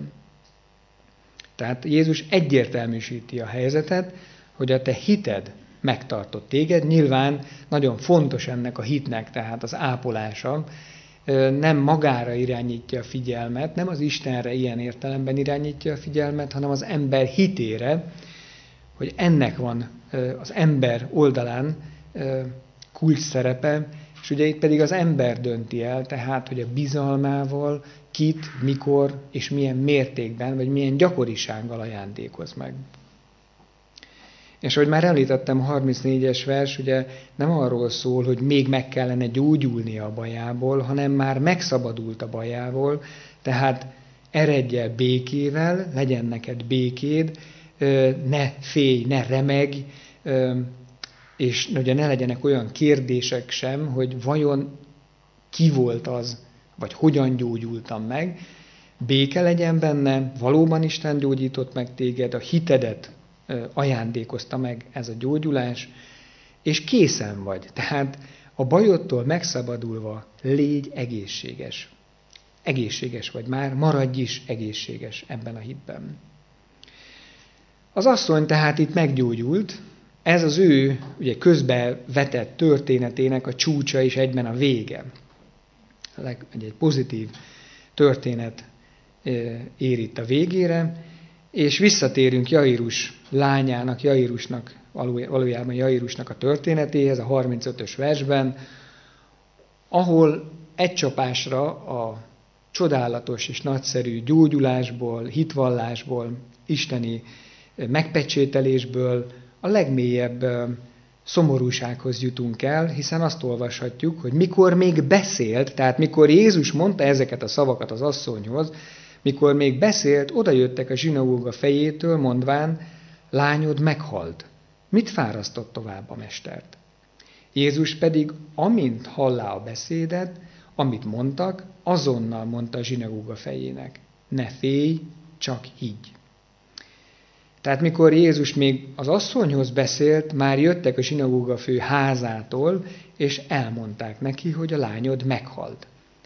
Tehát Jézus egyértelműsíti a helyzetet, hogy a te hited megtartott téged. Nyilván nagyon fontos ennek a hitnek, tehát az ápolása, nem magára irányítja a figyelmet, nem az Istenre ilyen értelemben irányítja a figyelmet, hanem az ember hitére, hogy ennek van az ember oldalán kulcs szerepe, és ugye itt pedig az ember dönti el, tehát, hogy a bizalmával kit, mikor és milyen mértékben, vagy milyen gyakorisággal ajándékoz meg. És ahogy már említettem, a 34-es vers ugye nem arról szól, hogy még meg kellene gyógyulnia a bajából, hanem már megszabadult a bajából, tehát eredj el békével, legyen neked békéd, ne félj, ne remegj, és ugye ne legyenek olyan kérdések sem, hogy vajon ki volt az, vagy hogyan gyógyultam meg. Béke legyen benne, valóban Isten gyógyított meg téged, a hitedet ajándékozta meg ez a gyógyulás, és készen vagy. Tehát a bajodtól megszabadulva légy egészséges. Egészséges vagy már, maradj is egészséges ebben a hitben. Az asszony tehát itt meggyógyult, ez az ő ugye közbevetett történetének a csúcsa és egyben a vége. Egy pozitív történet ér itt a végére, és visszatérünk Jairus lányának, valójában Jairusnak a történetéhez, a 35-ös versben, ahol egy csapásra a csodálatos és nagyszerű gyógyulásból, hitvallásból, isteni megpecsételésből a legmélyebb szomorúsághoz jutunk el, hiszen azt olvashatjuk, hogy mikor még beszélt, tehát mikor Jézus mondta ezeket a szavakat az asszonyhoz, mikor még beszélt, odajöttek a zsinagóga fejétől, mondván, lányod meghalt. Mit fárasztott tovább a mestert? Jézus pedig, amint hallá a beszédet, amit mondtak, azonnal mondta a zsinagóga fejének, ne félj, csak higgy. Tehát mikor Jézus még az asszonyhoz beszélt, már jöttek a zsinagóga fő házától, és elmondták neki, hogy a lányod meghalt.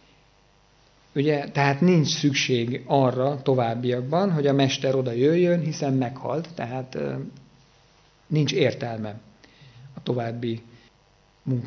Ugye, tehát nincs szükség arra továbbiakban, hogy a mester oda jöjjön, hiszen meghalt, tehát nincs értelme a további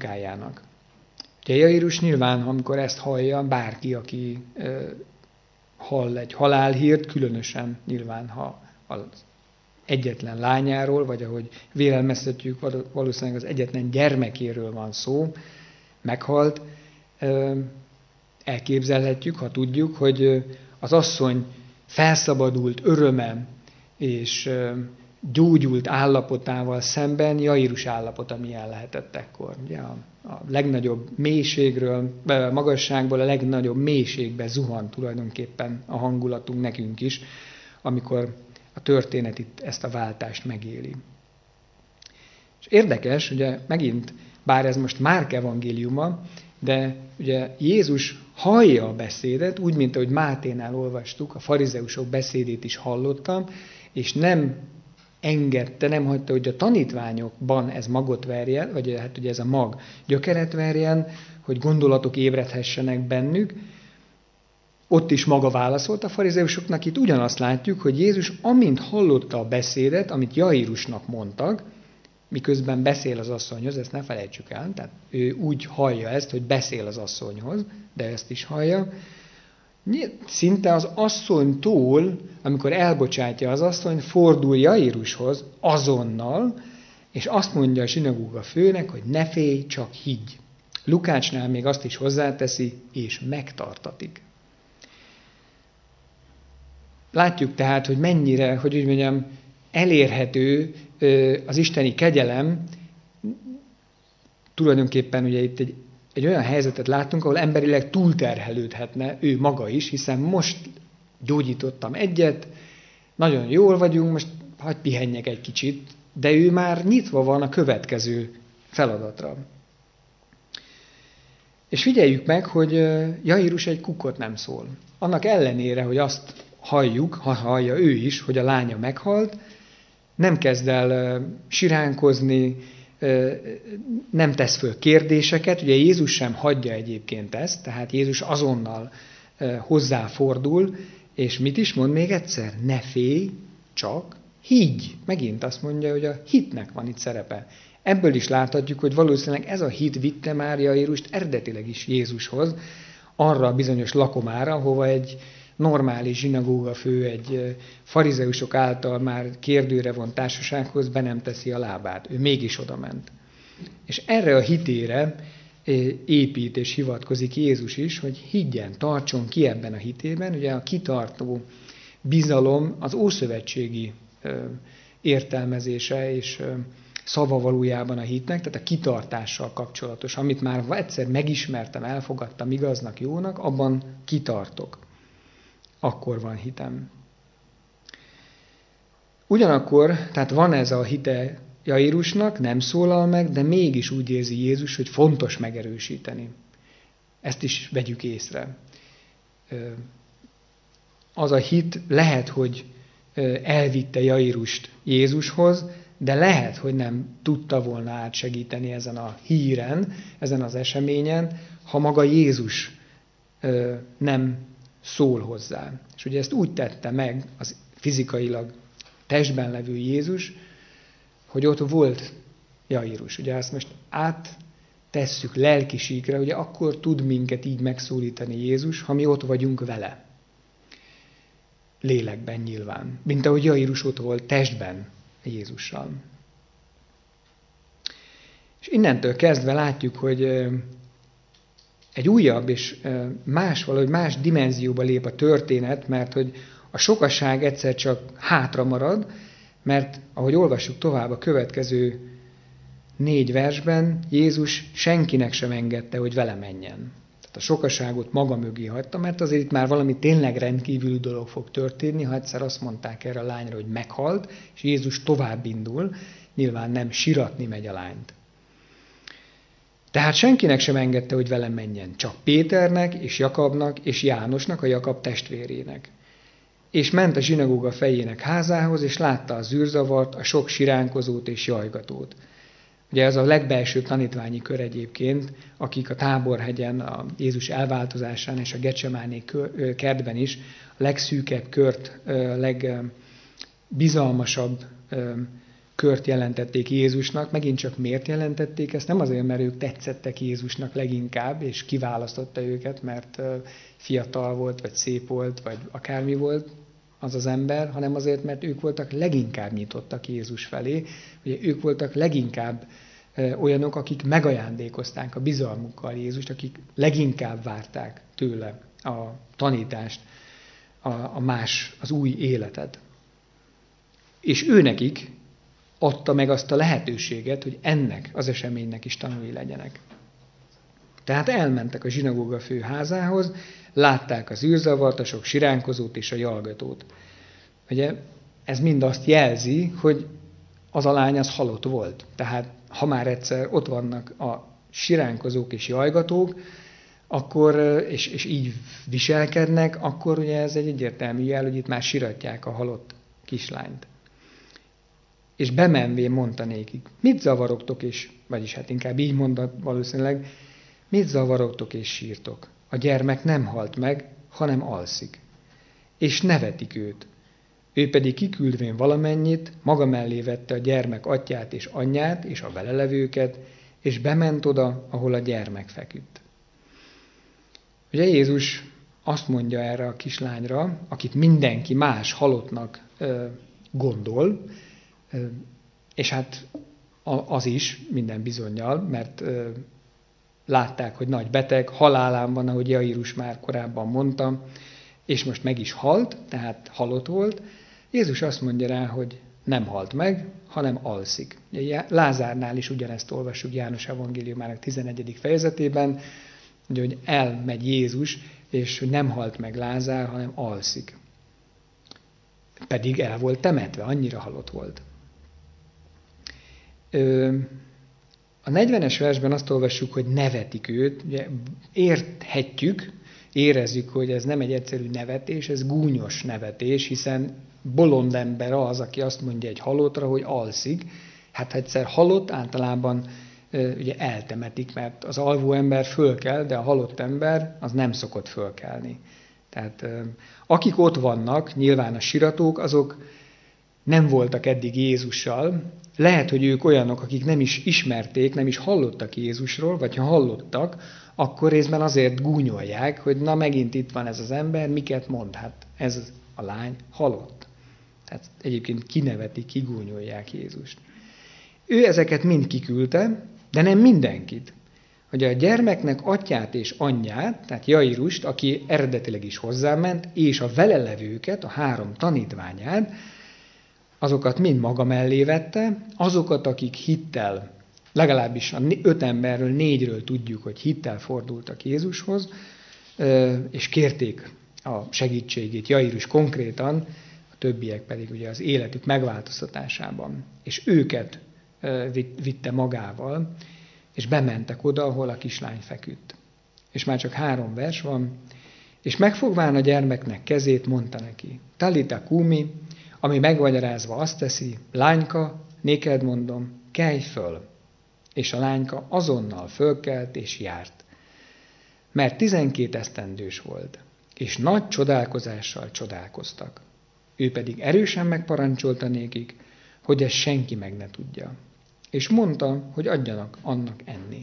munkájának. Ugye Jairus nyilván, amikor ezt hallja, bárki, aki hall egy halálhírt, különösen nyilván, ha az egyetlen lányáról, vagy ahogy vélelmeztetjük, valószínűleg az egyetlen gyermekéről van szó, meghalt, elképzelhetjük, ha tudjuk, hogy az asszony felszabadult öröme és gyógyult állapotával szemben Jairus állapota milyen lehetett ekkor. Ugye a legnagyobb mélységről, magasságból a legnagyobb mélységbe zuhan tulajdonképpen a hangulatunk nekünk is, amikor a történet itt ezt a váltást megéli. És érdekes, ugye megint, bár ez most Márk evangéliuma, de ugye Jézus hallja a beszédet, úgy, mint ahogy Máténál olvastuk, a farizeusok beszédét is hallottam, és nem engedte, nem hagyta, hogy a tanítványokban ez magot verjen, vagy hát ugye ez a mag gyökeret verjen, hogy gondolatok ébredhessenek bennük. Ott is maga válaszolt a farizeusoknak, itt ugyanazt látjuk, hogy Jézus amint hallotta a beszédet, amit Jairusnak mondtak, miközben beszél az asszonyhoz, ezt ne felejtsük el, tehát ő úgy hallja ezt, hogy beszél az asszonyhoz, de ezt is hallja. Szinte az asszonytól, amikor elbocsátja az asszonyt, fordul Jairushoz azonnal, és azt mondja a zsinagóga főnek, hogy ne félj, csak higgy. Lukácsnál még azt is hozzáteszi, és megtartatik. Látjuk tehát, hogy mennyire, hogy úgy mondjam, elérhető az isteni kegyelem. Tulajdonképpen ugye itt egy olyan helyzetet látunk, ahol emberileg túlterhelődhetne ő maga is, hiszen most gyógyítottam egyet, nagyon jól vagyunk, most hadd pihenjek egy kicsit, de ő már nyitva van a következő feladatra. És figyeljük meg, hogy Jairus egy kukkot nem szól. Annak ellenére, hogy azt halljuk, ha hallja ő is, hogy a lánya meghalt, nem kezd el siránkozni, nem tesz föl kérdéseket. Ugye Jézus sem hagyja egyébként ezt, tehát Jézus azonnal hozzáfordul, és mit is mond még egyszer? Ne félj, csak higgy. Megint azt mondja, hogy a hitnek van itt szerepe. Ebből is láthatjuk, hogy valószínűleg ez a hit vitte már Jairust eredetileg is Jézushoz, arra a bizonyos lakomára, hova egy normális zsinagóga fő, egy farizeusok által már kérdőre vont társasághoz be nem teszi a lábát. Ő mégis oda ment. És erre a hitére épít és hivatkozik Jézus is, hogy higgyen, tartson ki ebben a hitében. Ugye a kitartó bizalom az ószövetségi értelmezése és szava valójában a hitnek, tehát a kitartással kapcsolatos. Amit már egyszer megismertem, elfogadtam igaznak, jónak, abban kitartok. Akkor van hitem. Ugyanakkor, tehát van ez a hite Jairusnak, nem szólal meg, de mégis úgy érzi Jézus, hogy fontos megerősíteni. Ezt is vegyük észre. Az a hit lehet, hogy elvitte Jairust Jézushoz, de lehet, hogy nem tudta volna átsegíteni ezen a híren, ezen az eseményen, ha maga Jézus nem szól hozzá. És ugye ezt úgy tette meg az fizikailag testben levő Jézus, hogy ott volt Jairus. Ugye ezt most áttesszük lelki síkra, ugye akkor tud minket így megszólítani Jézus, ha mi ott vagyunk vele. Lélekben nyilván. Mint ahogy Jairus ott volt testben Jézussal. És innentől kezdve látjuk, hogy egy újabb és valahogy más dimenzióba lép a történet, mert hogy a sokaság egyszer csak hátra marad, mert ahogy olvassuk tovább a következő 4 versben, Jézus senkinek sem engedte, hogy vele menjen. Tehát a sokaságot maga mögé hagyta, mert azért itt már valami tényleg rendkívüli dolog fog történni, ha egyszer azt mondták erre a lányra, hogy meghalt, és Jézus tovább indul, nyilván nem siratni megy a lányt. Tehát senkinek sem engedte, hogy velem menjen, csak Péternek és Jakabnak és Jánosnak, a Jakab testvérének. És ment a zsinagóga fejének házához, és látta a zűrzavart, a sok siránkozót és jajgatót. Ugye ez a legbelsőbb tanítványi kör egyébként, akik a Táborhegyen, a Jézus elváltozásán és a Getsemáné kertben is a legszűkebb kört, a legbizalmasabb kört jelentették Jézusnak. Megint csak miért jelentették ezt? Nem azért, mert ők tetszettek Jézusnak leginkább, és kiválasztotta őket, mert fiatal volt, vagy szép volt, vagy akármi volt az az ember, hanem azért, mert ők voltak leginkább nyitottak Jézus felé. Ugye ők voltak leginkább olyanok, akik megajándékozták a bizalmukkal Jézust, akik leginkább várták tőle a tanítást, az új életet. És őnekik adta meg azt a lehetőséget, hogy ennek az eseménynek is tanúi legyenek. Tehát elmentek a zsinagóga főházához, látták az űrzavart, a sok siránkozót és a jalgatót. Ugye ez mind azt jelzi, hogy az a lány az halott volt. Tehát ha már egyszer ott vannak a siránkozók és jajgatók, akkor, és így viselkednek, akkor ugye ez egy egyértelmű jel, hogy itt már siratják a halott kislányt. És bemenvén mondta nékik, mit zavarogtok és, vagyis hát inkább így mondta valószínűleg, mit zavarogtok és sírtok? A gyermek nem halt meg, hanem alszik. És nevetik őt. Ő pedig kiküldvén valamennyit, maga mellé vette a gyermek atyját és anyját és a velelevőket, és bement oda, ahol a gyermek feküdt. Ugye Jézus azt mondja erre a kislányra, akit mindenki más halottnak gondol, és hát az is minden bizonnyal, mert látták, hogy nagy beteg, halálán van, ahogy Jairus már korábban mondta, és most meg is halt, tehát halott volt. Jézus azt mondja rá, hogy nem halt meg, hanem alszik. Lázárnál is ugyanezt olvassuk János evangéliumának 11. fejezetében, hogy elmegy Jézus, és nem halt meg Lázár, hanem alszik. Pedig el volt temetve, annyira halott volt. A 40-es versben azt olvassuk, hogy nevetik őt. Ugye érthetjük, érezzük, hogy ez nem egy egyszerű nevetés, ez gúnyos nevetés, hiszen bolond ember az, aki azt mondja egy halottra, hogy alszik. Hát ha egyszer halott, általában ugye eltemetik, mert az alvó ember fölkel, de a halott ember az nem szokott fölkelni. Tehát akik ott vannak, nyilván a siratók, azok nem voltak eddig Jézussal. Lehet, hogy ők olyanok, akik nem is ismerték, nem is hallottak Jézusról, vagy ha hallottak, akkor részben azért gúnyolják, hogy na megint itt van ez az ember, miket mond? Hát ez a lány halott. Tehát egyébként kinevetik, kigúnyolják Jézust. Ő ezeket mind kiküldte, de nem mindenkit. Hogy a gyermeknek atyját és anyját, tehát Jairust, aki eredetileg is hozzáment, és a vele levőket, a 3 tanítványát, azokat mind maga mellé vette, azokat, akik hittel, legalábbis a 5 emberről 4-ről tudjuk, hogy hittel fordultak Jézushoz, és kérték a segítségét Jairus konkrétan, a többiek pedig ugye az életük megváltoztatásában. És őket vitte magával, és bementek oda, ahol a kislány feküdt. És már csak 3 vers van, és megfogván a gyermeknek kezét, mondta neki, Talita kumi, ami megmagyarázva azt teszi, lányka, néked mondom, kelj föl. És a lányka azonnal fölkelt és járt. Mert 12 esztendős volt, és nagy csodálkozással csodálkoztak. Ő pedig erősen megparancsolta nékik, hogy ezt senki meg ne tudja. És mondta, hogy adjanak annak enni.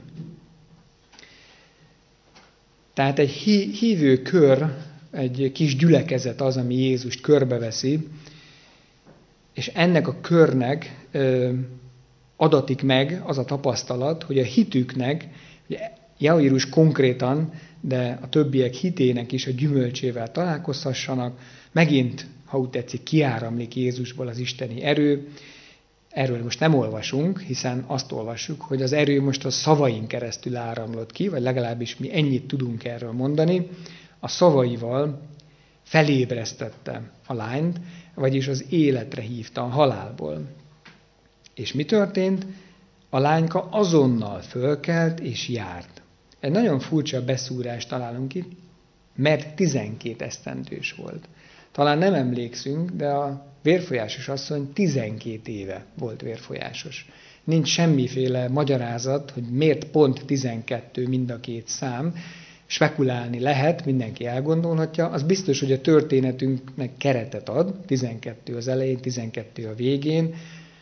Tehát egy hívő kör, egy kis gyülekezet az, ami Jézust körbeveszi, és ennek a körnek adatik meg az a tapasztalat, hogy a hitüknek, ugye Jairus konkrétan, de a többiek hitének is a gyümölcsével találkozhassanak, megint, ha úgy tetszik, kiáramlik Jézusból az isteni erő. Erről most nem olvasunk, hiszen azt olvassuk, hogy az erő most a szavain keresztül áramlott ki, vagy legalábbis mi ennyit tudunk erről mondani. A szavaival felébresztette a lányt, vagyis az életre hívta a halálból. És mi történt? A lányka azonnal fölkelt és járt. Egy nagyon furcsa beszúrást találunk itt, mert 12 esztendős volt. Talán nem emlékszünk, de a vérfolyásos asszony 12 éve volt vérfolyásos. Nincs semmiféle magyarázat, hogy miért pont 12 mind a 2 szám. Spekulálni lehet, mindenki elgondolhatja. Az biztos, hogy a történetünknek keretet ad, 12 az elején, 12 a végén.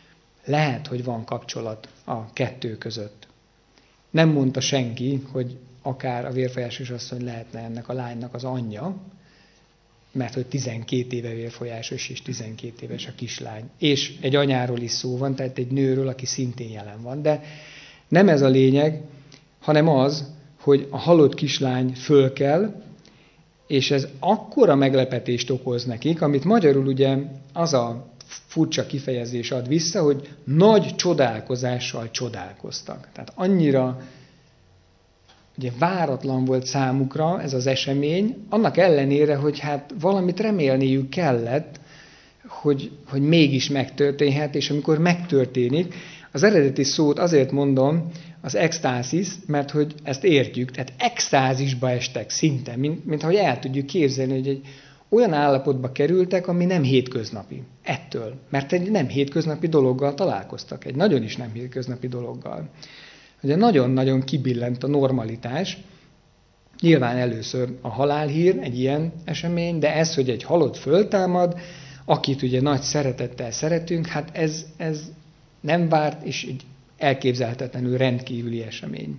lehet, hogy van kapcsolat a kettő között. Nem mondta senki, hogy akár a vérfolyásos asszony lehetne ennek a lánynak az anyja, mert hogy 12 éve vérfolyásos és 12 éves a kislány. És egy anyáról is szó van, tehát egy nőről, aki szintén jelen van. De nem ez a lényeg, hanem az, hogy a halott kislány fölkel, és ez akkora meglepetést okoz nekik, amit magyarul ugye az a furcsa kifejezés ad vissza, hogy nagy csodálkozással csodálkoztak. Tehát annyira ugye váratlan volt számukra ez az esemény, annak ellenére, hogy hát valamit remélniük kellett, hogy mégis megtörténhet, és amikor megtörténik, az eredeti szót azért mondom, az extázis, mert hogy ezt értjük, tehát extázisba estek szinte, mint ahogy el tudjuk képzelni, hogy egy olyan állapotba kerültek, ami nem hétköznapi. Ettől. Mert egy nem hétköznapi dologgal találkoztak. Egy nagyon is nem hétköznapi dologgal. Ugye nagyon-nagyon kibillent a normalitás. Nyilván először a halálhír, egy ilyen esemény, de ez, hogy egy halott föltámad, akit ugye nagy szeretettel szeretünk, hát ez nem várt, és egy elképzelhetetlenül rendkívüli esemény.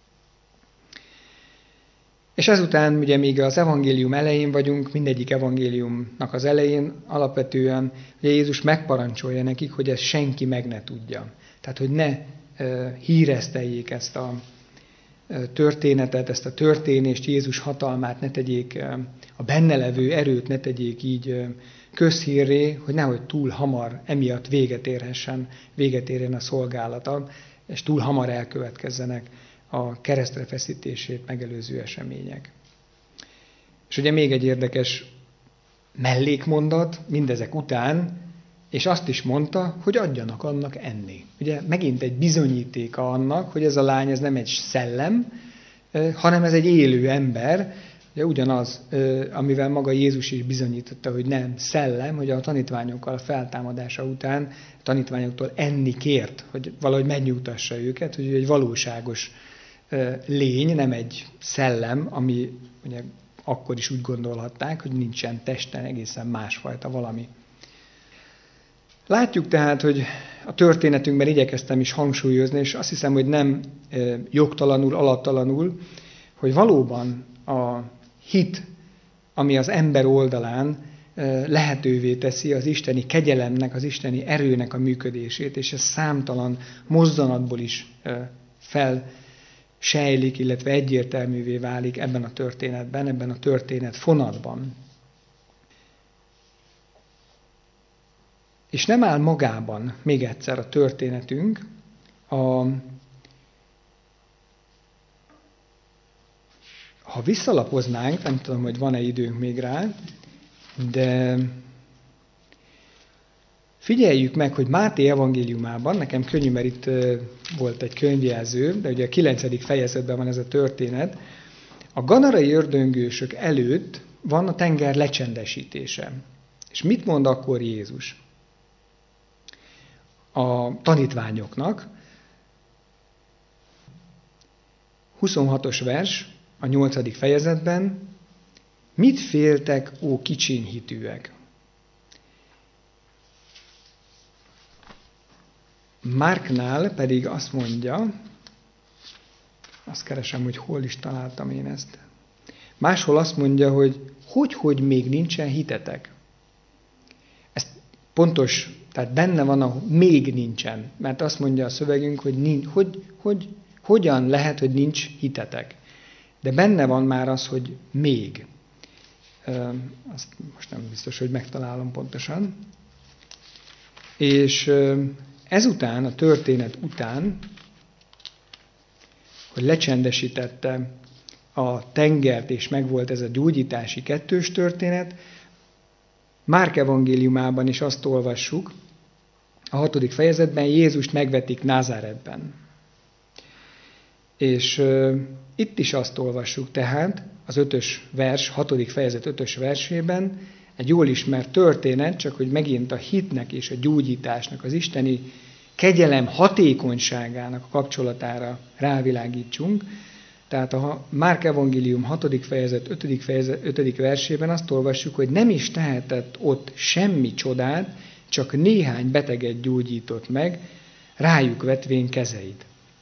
És ezután ugye még az evangélium elején vagyunk, mindegyik evangéliumnak az elején alapvetően ugye Jézus megparancsolja nekik, hogy ezt senki meg ne tudja. Tehát, hogy ne híreszteljék ezt a történetet, ezt a történést, Jézus hatalmát ne tegyék, a benne levő erőt ne tegyék így közhírré, hogy nehogy túl hamar emiatt véget érjen a szolgálata, és túl hamar elkövetkezzenek a keresztre feszítését megelőző események. És ugye még egy érdekes mellékmondat mindezek után, és azt is mondta, hogy adjanak annak enni. Ugye megint egy bizonyítéka annak, hogy ez a lány ez nem egy szellem, hanem ez egy élő ember, ugye ugyanaz, amivel maga Jézus is bizonyította, hogy nem szellem, hogy a tanítványokkal a feltámadása után a tanítványoktól enni kért, hogy valahogy megnyugtassa őket, hogy egy valóságos lény, nem egy szellem, ami ugye akkor is úgy gondolhatták, hogy nincsen testen, egészen másfajta valami. Látjuk tehát, hogy a történetünkben igyekeztem is hangsúlyozni, és azt hiszem, hogy nem jogtalanul, alattalanul, hogy valóban a hit, ami az ember oldalán lehetővé teszi az isteni kegyelemnek, az isteni erőnek a működését, és ez számtalan mozzanatból is felsejlik, illetve egyértelművé válik ebben a történetben, ebben a történet fonatban. És nem áll magában, még egyszer a történetünk, ha visszalapoznánk, nem tudom, hogy van-e időnk még rá, de figyeljük meg, hogy Máté evangéliumában, nekem könnyű, mert itt volt egy könyvjelző, de ugye a 9. fejezetben van ez a történet, a ganarai ördöngősök előtt van a tenger lecsendesítése. És mit mond akkor Jézus a tanítványoknak? 26. vers a 8. fejezetben, mit féltek, ó kicsiny hitűek? Márknál pedig azt mondja, azt keresem, hogy hol is találtam én ezt. Máshol azt mondja, hogy még nincsen hitetek. Ez pontos, tehát benne van a még nincsen, mert azt mondja a szövegünk, hogy hogyan lehet, hogy nincs hitetek. De benne van már az, hogy még. Azt most nem biztos, hogy megtalálom pontosan. És ezután, a történet után, hogy lecsendesítette a tengert, és megvolt ez a gyógyítási kettős történet, Márk evangéliumában is azt olvassuk, a 6. fejezetben Jézust megvetik Názáretben. És itt is azt olvassuk tehát, az 5. vers, 6. fejezet 5. versében, egy jól ismert történet, csak hogy megint a hitnek és a gyógyításnak, az isteni kegyelem hatékonyságának a kapcsolatára rávilágítsunk. Tehát a Márk evangélium 6. fejezet 5. versében azt olvassuk, hogy nem is tehetett ott semmi csodát, csak néhány beteget gyógyított meg, rájuk vetvén kezeit.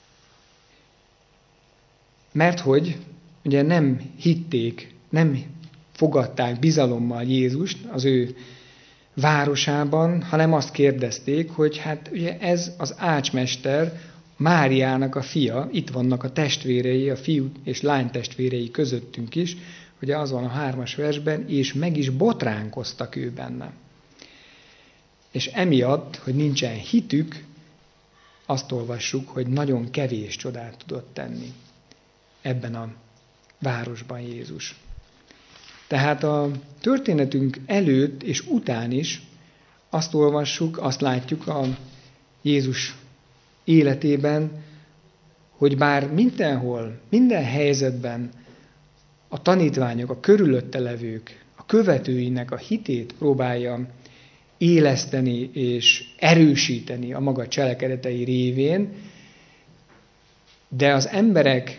Mert hogy ugye nem hitték, nem fogadták bizalommal Jézust az ő városában, hanem azt kérdezték, hogy hát ugye ez az ácsmester, Máriának a fia, itt vannak a testvérei, a fiú és lány testvérei közöttünk is, ugye az van a 3. versben, és meg is botránkoztak ő benne. És emiatt, hogy nincsen hitük, azt olvassuk, hogy nagyon kevés csodát tudott tenni ebben a városban Jézus. Tehát a történetünk előtt és után is azt olvassuk, azt látjuk a Jézus életében, hogy bár mindenhol, minden helyzetben a tanítványok, a körülötte levők, a követőinek a hitét próbálja éleszteni és erősíteni a maga cselekedetei révén, de az emberek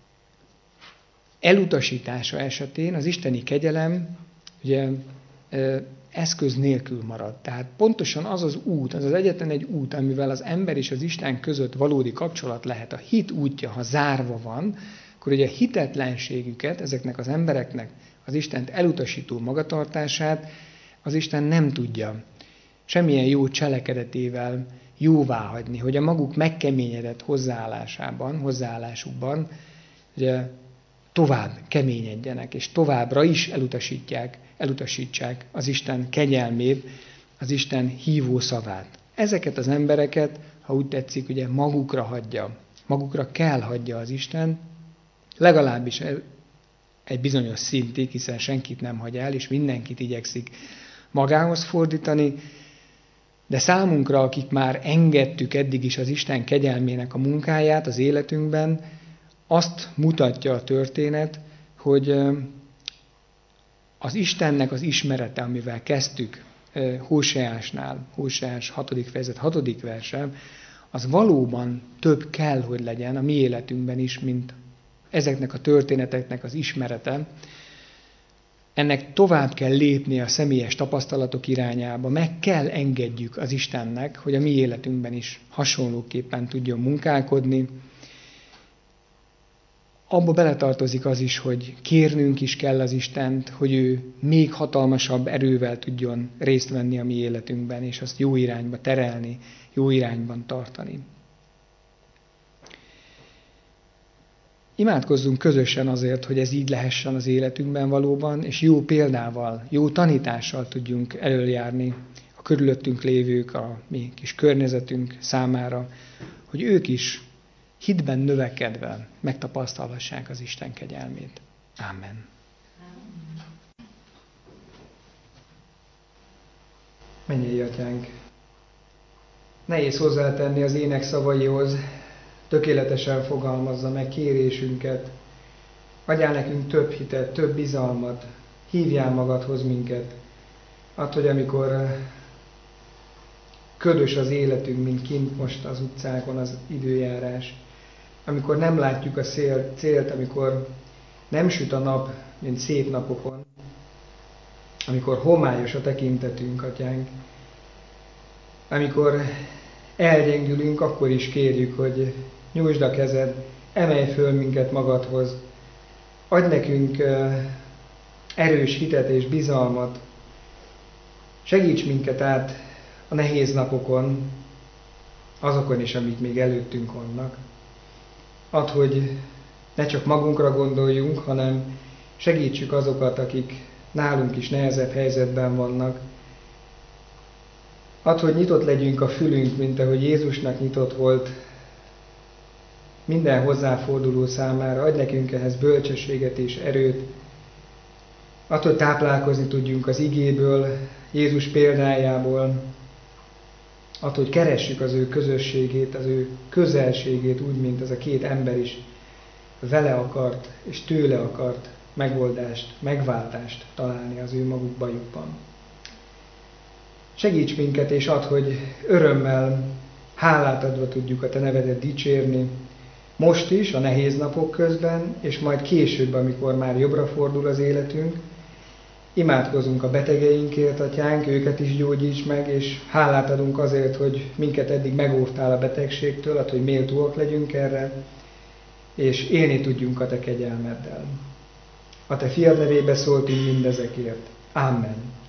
elutasítása esetén az isteni kegyelem ugye eszköz nélkül marad. Tehát pontosan az az út, az az egyetlen egy út, amivel az ember és az Isten között valódi kapcsolat lehet. A hit útja, ha zárva van, akkor ugye a hitetlenségüket, ezeknek az embereknek az Istent elutasító magatartását az Isten nem tudja semmilyen jó cselekedetével jóváhagyni, hogy a maguk megkeményedett hozzáállásukban ugye tovább keményedjenek, és továbbra is elutasítsák az Isten kegyelmét, az Isten hívó szavát. Ezeket az embereket, ha úgy tetszik, ugye magukra kell hagyja az Isten, legalábbis egy bizonyos szintig, hiszen senkit nem hagy el, és mindenkit igyekszik magához fordítani, de számunkra, akik már engedtük eddig is az Isten kegyelmének a munkáját az életünkben, azt mutatja a történet, hogy az Istennek az ismerete, amivel kezdtük Hóseásnál, Hóseás 6. fejezet 6. verse, az valóban több kell, hogy legyen a mi életünkben is, mint ezeknek a történeteknek az ismerete. Ennek tovább kell lépni a személyes tapasztalatok irányába, meg kell engedjük az Istennek, hogy a mi életünkben is hasonlóképpen tudjon munkálkodni. Abba beletartozik az is, hogy kérnünk is kell az Istent, hogy ő még hatalmasabb erővel tudjon részt venni a mi életünkben, és azt jó irányba terelni, jó irányban tartani. Imádkozzunk közösen azért, hogy ez így lehessen az életünkben valóban, és jó példával, jó tanítással tudjunk előjárni a körülöttünk lévők, a mi kis környezetünk számára, hogy ők is hitben növekedve megtapasztalhassák az Isten kegyelmét. Amen. Mennyei Atyánk, nehéz hozzátenni az ének szavaihoz, tökéletesen fogalmazza meg kérésünket. Adjál nekünk több hitet, több bizalmat, hívjál magadhoz minket. Add, hogy amikor ködös az életünk, mint kint most az utcákon az időjárás, amikor nem látjuk a célt, amikor nem süt a nap, mint szép napokon, amikor homályos a tekintetünk, Atyánk, amikor elgyengülünk, akkor is kérjük, hogy nyújtsd a kezed, emelj föl minket magadhoz, adj nekünk erős hitet és bizalmat, segíts minket át a nehéz napokon, azokon is, amik még előttünk vannak. Add, hogy ne csak magunkra gondoljunk, hanem segítsük azokat, akik nálunk is nehezebb helyzetben vannak. Add, hogy nyitott legyünk a fülünk, mint ahogy Jézusnak nyitott volt minden hozzáforduló számára. Adj nekünk ehhez bölcsességet és erőt. Add, hogy táplálkozni tudjunk az igéből, Jézus példájából. Add, hogy keressük az ő közösségét, az ő közelségét, úgy, mint ez a két ember is vele akart és tőle akart megoldást, megváltást találni az ő maguk bajukban. Segíts minket, és add, hogy örömmel, hálát adva tudjuk a Te nevedet dicsérni, most is, a nehéz napok közben, és majd később, amikor már jobbra fordul az életünk, Imádkozunk a betegeinkért, Atyánk, őket is gyógyíts meg, és hálát adunk azért, hogy minket eddig megóvtál a betegségtől, hogy méltóak legyünk erre, és élni tudjunk a Te kegyelmeddel. A Te fiad nevébe szóltunk mindezekért. Amen.